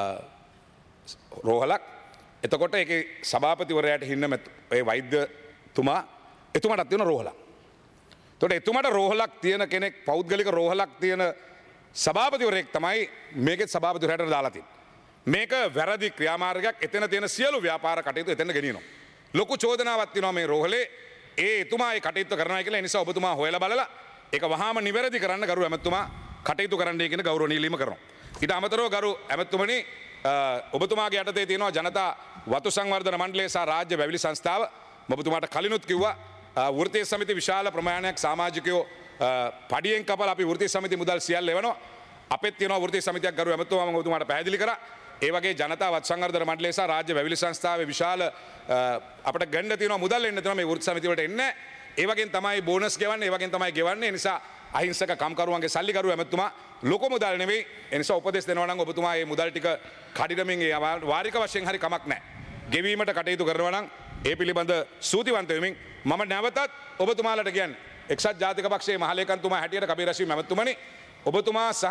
රෝහලක්. එතකොට ඒකේ සභාපතිවරයාට හින්න ඒ වෛද්‍ය තුමා එතුමාටත් තියෙන රෝහලක්. තොට එතුමට රෝහලක් තියෙන කෙනෙක් පෞද්ගලික රෝහලක් තියෙන සභාපතිවරයෙක් තමයි මේකෙත් සභාපතිවරයට දාලා තියෙන්නේ. මේක වැරදි ක්‍රියාමාර්ගයක් එතන තියෙන සියලු ව්‍යාපාර කටයුතු එතන ගෙනියනවා. ලොකු චෝදනාවක් තියෙනවා මේ රෝහලේ ඒ එතුමා ඒ කටයුතු කරනවා කියලා. ඒ නිසා ඔබතුමා හොයලා බලලා ඒක වහාම නිවැරදි කරන්න ගරු ඇමතුමා කටයුතු කරන්නයි කියන ගෞරවණීය ඉල්ලීම කරනවා. ඊට අමතරව ගරු ඇමතුමනි ඔබතුමාගේ යටතේ තියෙනවා ජනතා වතු සංවර්ධන මණ්ඩලය සහ රාජ්‍ය වැවිලි සංස්ථාව. ඔබතුමාට කලිනුත් කිව්වා වෘත්තීය සමිති විශාල ප්‍රමාණයක් සමාජිකයෝ පඩියෙන් කපලා අපි වෘත්තීය සමිති මුදල් සියල්ල එවනවා. අපෙත් තියෙනවා වෘත්තීය සමිතියක් ගරු ඇමතුමා මම ඔබතුමාට පැහැදිලි කරා. ඒ වගේ ජනතා වතු සංවර්ධන මණ්ඩලය සහ රාජ්‍ය වැවිලි සංස්ථාවේ විශාල අපිට ගන්න තියෙනවා මුදල් එන්න තියෙනවා මේ වෘත්තීය සමිති වලට එන්නේ. ඒ වගේම තමයි බෝනස් ගෙවන්නේ, ඒ වගේම තමයි ගෙවන්නේ. ඒ නිසා අහිංසක කම්කරුවන්ගේ සල්ලි කරු ඇමතුමා ලොකු මුදල් නෙවෙයි. ඒ නිසා උපදෙස් දෙනවා නම් ඔබතුමා මේ මුදල් ටික කඩිනමින් ඒ වාරික වශයෙන් හරි කමක් නැහැ. ගෙවීමට කටයුතු කරනවා නම් ඒ පිළිබඳ සූතිවන්ත වෙමින් මම නැවතත් ඔබතුමාලට කියන්නේ එක්සත් ජාතික පක්ෂයේ මහලේකම්තුමා හැටියට කබීර් රෂීද් ඇමතුමනි ඔබතුමා සහ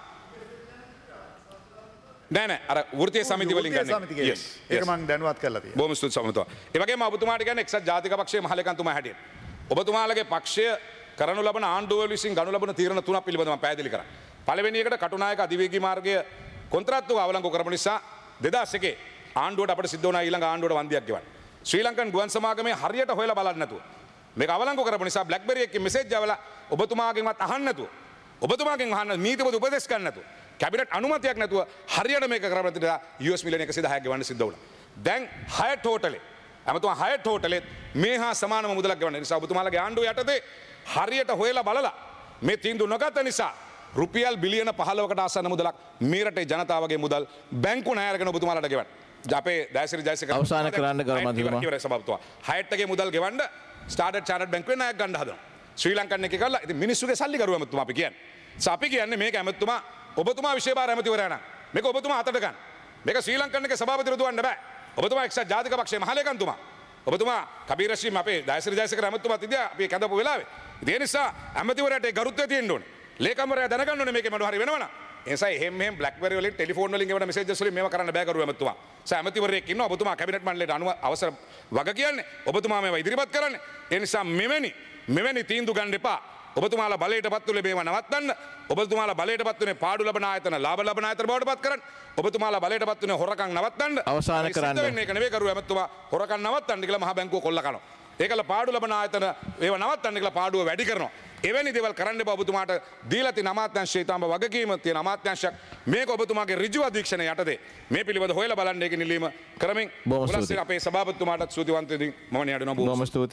නෑ අර වෘත්තීය සමිති වලින් ගන්න ඒක මම දැනුවත් කරලා තියෙනවා. බොහොම ස්තුතියි සමතුමා. ඒ වගේම ඔබතුමාට කියන්නේ එක්සත් ජාතික පක්ෂයේ මහලේකම්තුමා හැටියට ඔබතුමාලගේ පක්ෂය කරනු ලබන ආණ්ඩුව විසින් ගනු ලබන තීරණ තුනක් පිළිබඳව මම පැහැදිලි කරා. පළවෙනි එකට කටුනායක අධිවේගී මාර්ගය කොන්ත්‍රාත්තුව අවලංගු කරපු නිසා 2001 ආණ්ඩුවට අපිට සිද්ධ වුණා ඊළඟ ආණ්ඩුවට වන්දියක් ගෙවන්න. ශ්‍රී ලංකන් ගුවන් සමාගමේ හරියට හොයලා බලන්න නැතුව මේක අවලංගු කරපු නිසා BlackBerry එකකින් මෙසේජ් ආවලා ඔබතුමාගෙන්වත් අහන්න නැතුව ඔබතුමාගෙන් අහන්න නීතිපති උපදෙස් ගන්න නැතුව කැබිනට් අනුමැතියක් නැතුව හරියට මේක කරපු US මිලියන 110ක් ගෙවන්න සිද්ධ වුණා. දැන් 6 ටෝටලේ ඇමතුමා 6 ටෝටලේ මේ හා සමානම මුදලක් ගෙවන්න නිසා ඔබතුමාලගේ ආණ්ඩුව යටතේ හරියට හොයලා බලලා මේ තීන්දුව නොගත නිසා රුපියල් බිලියන 15කට ආසන්න මුදලක් මේ රටේ ජනතාවගේ මුදල් බැංකු ණය අරගෙන ඔබතුමාලට ගෙවන්න. අපේ දයසිරි ජයසේකර අවසාන කරන්න ගරු මන්ත්‍රීතුමා. සභාපතිතුමා 6ටගේ මුදල් ගෙවන්න ස්ටාන්ඩඩ් චාර්ටර්ඩ් බැංකුවේ ණයක් ගන්න හදනවා. ශ්‍රී ලංකන් එක කරලා ඉතින් මිනිස්සුගේ සල්ලි කරුව ඇමතුමා අපි කියන්නේ. අපි කියන්නේ මේක ඇමතුමා ඔබතුමා විශේෂ ඇමතිවරයා නම් මේක ඔබතුමා අතට ගන්න. මේක ශ්‍රී ලංකන් එකේ සභාපතිවරු දුවන්න බෑ. ඔබතුමා එක්සත් ජාතික පක්ෂයේ මහලේකම්තුමා. ඔබතුමා කබීර් රෂීද් අපේ දයසිරි ජයසේකර ඇමතුමාත් ඉතින් අපි කැඳපු වෙලාවේ. ඒ නිසා ඇමතිවරයාට ගරුත්වය තියෙන්න ඕනේ. ලේකම්වරයා දැනගන්න ඕනේ මේකේ මොනවා හරි වෙනවනම්. ඒ නිසා එහෙම BlackBerry වලින් ටෙලිෆෝන් වලින් ගෙවන මෙසේජස් වලින් මේව කරන්න බෑ කරු ඇමතුමා. ඇමතිවරයෙක් ඉන්නවා ඔබතුමා කැබිනට් මණ්ඩලයට අවසර වග කියන්නේ ඔබතුමා මේවා ඉදිරිපත් කරන්නේ. ඒ නිසා මෙවැනි තීන්දුව ගන්න එපා. ඔබතුමාලා බලයටපත් උනේ මේවා නවත්තන්න. ඔබතුමාලා බලයටපත් උනේ පාඩු ලබන ආයතන ලාභ ලබන ආයතන බවට පත් කරන්න. ඔබතුමාලා බලයටපත් උනේ හොරකම් නවත්තන්න. අවසාන කරන්න. මේක නෙවෙයි කරු ඇමතුමා හොරකම් නවත්තන්න කියලා මහ බැංකුව කොල්ල කනවා. ඒකල පාඩු ලබන ආයතන ඒවා නවත්තන්න කියලා පාඩුව වැඩි කරනවා. එවැනි දේවල් කරන්න එපා. ඔබතුමාට දීලා තියෙන අමාත්‍යාංශය ඊටම වගකීම තියෙන අමාත්‍යාංශයක් මේක ඔබතුමාගේ ඍජු අධීක්ෂණය යටතේ මේ පිළිබඳ හොයලා බලන්න ඒක නිලීම කරමින් අපේ සභාපතිතුමාටත් ස්තුතිවන්ත වෙමින් මම නියඩනවා. බොහොම ස්තුතියි.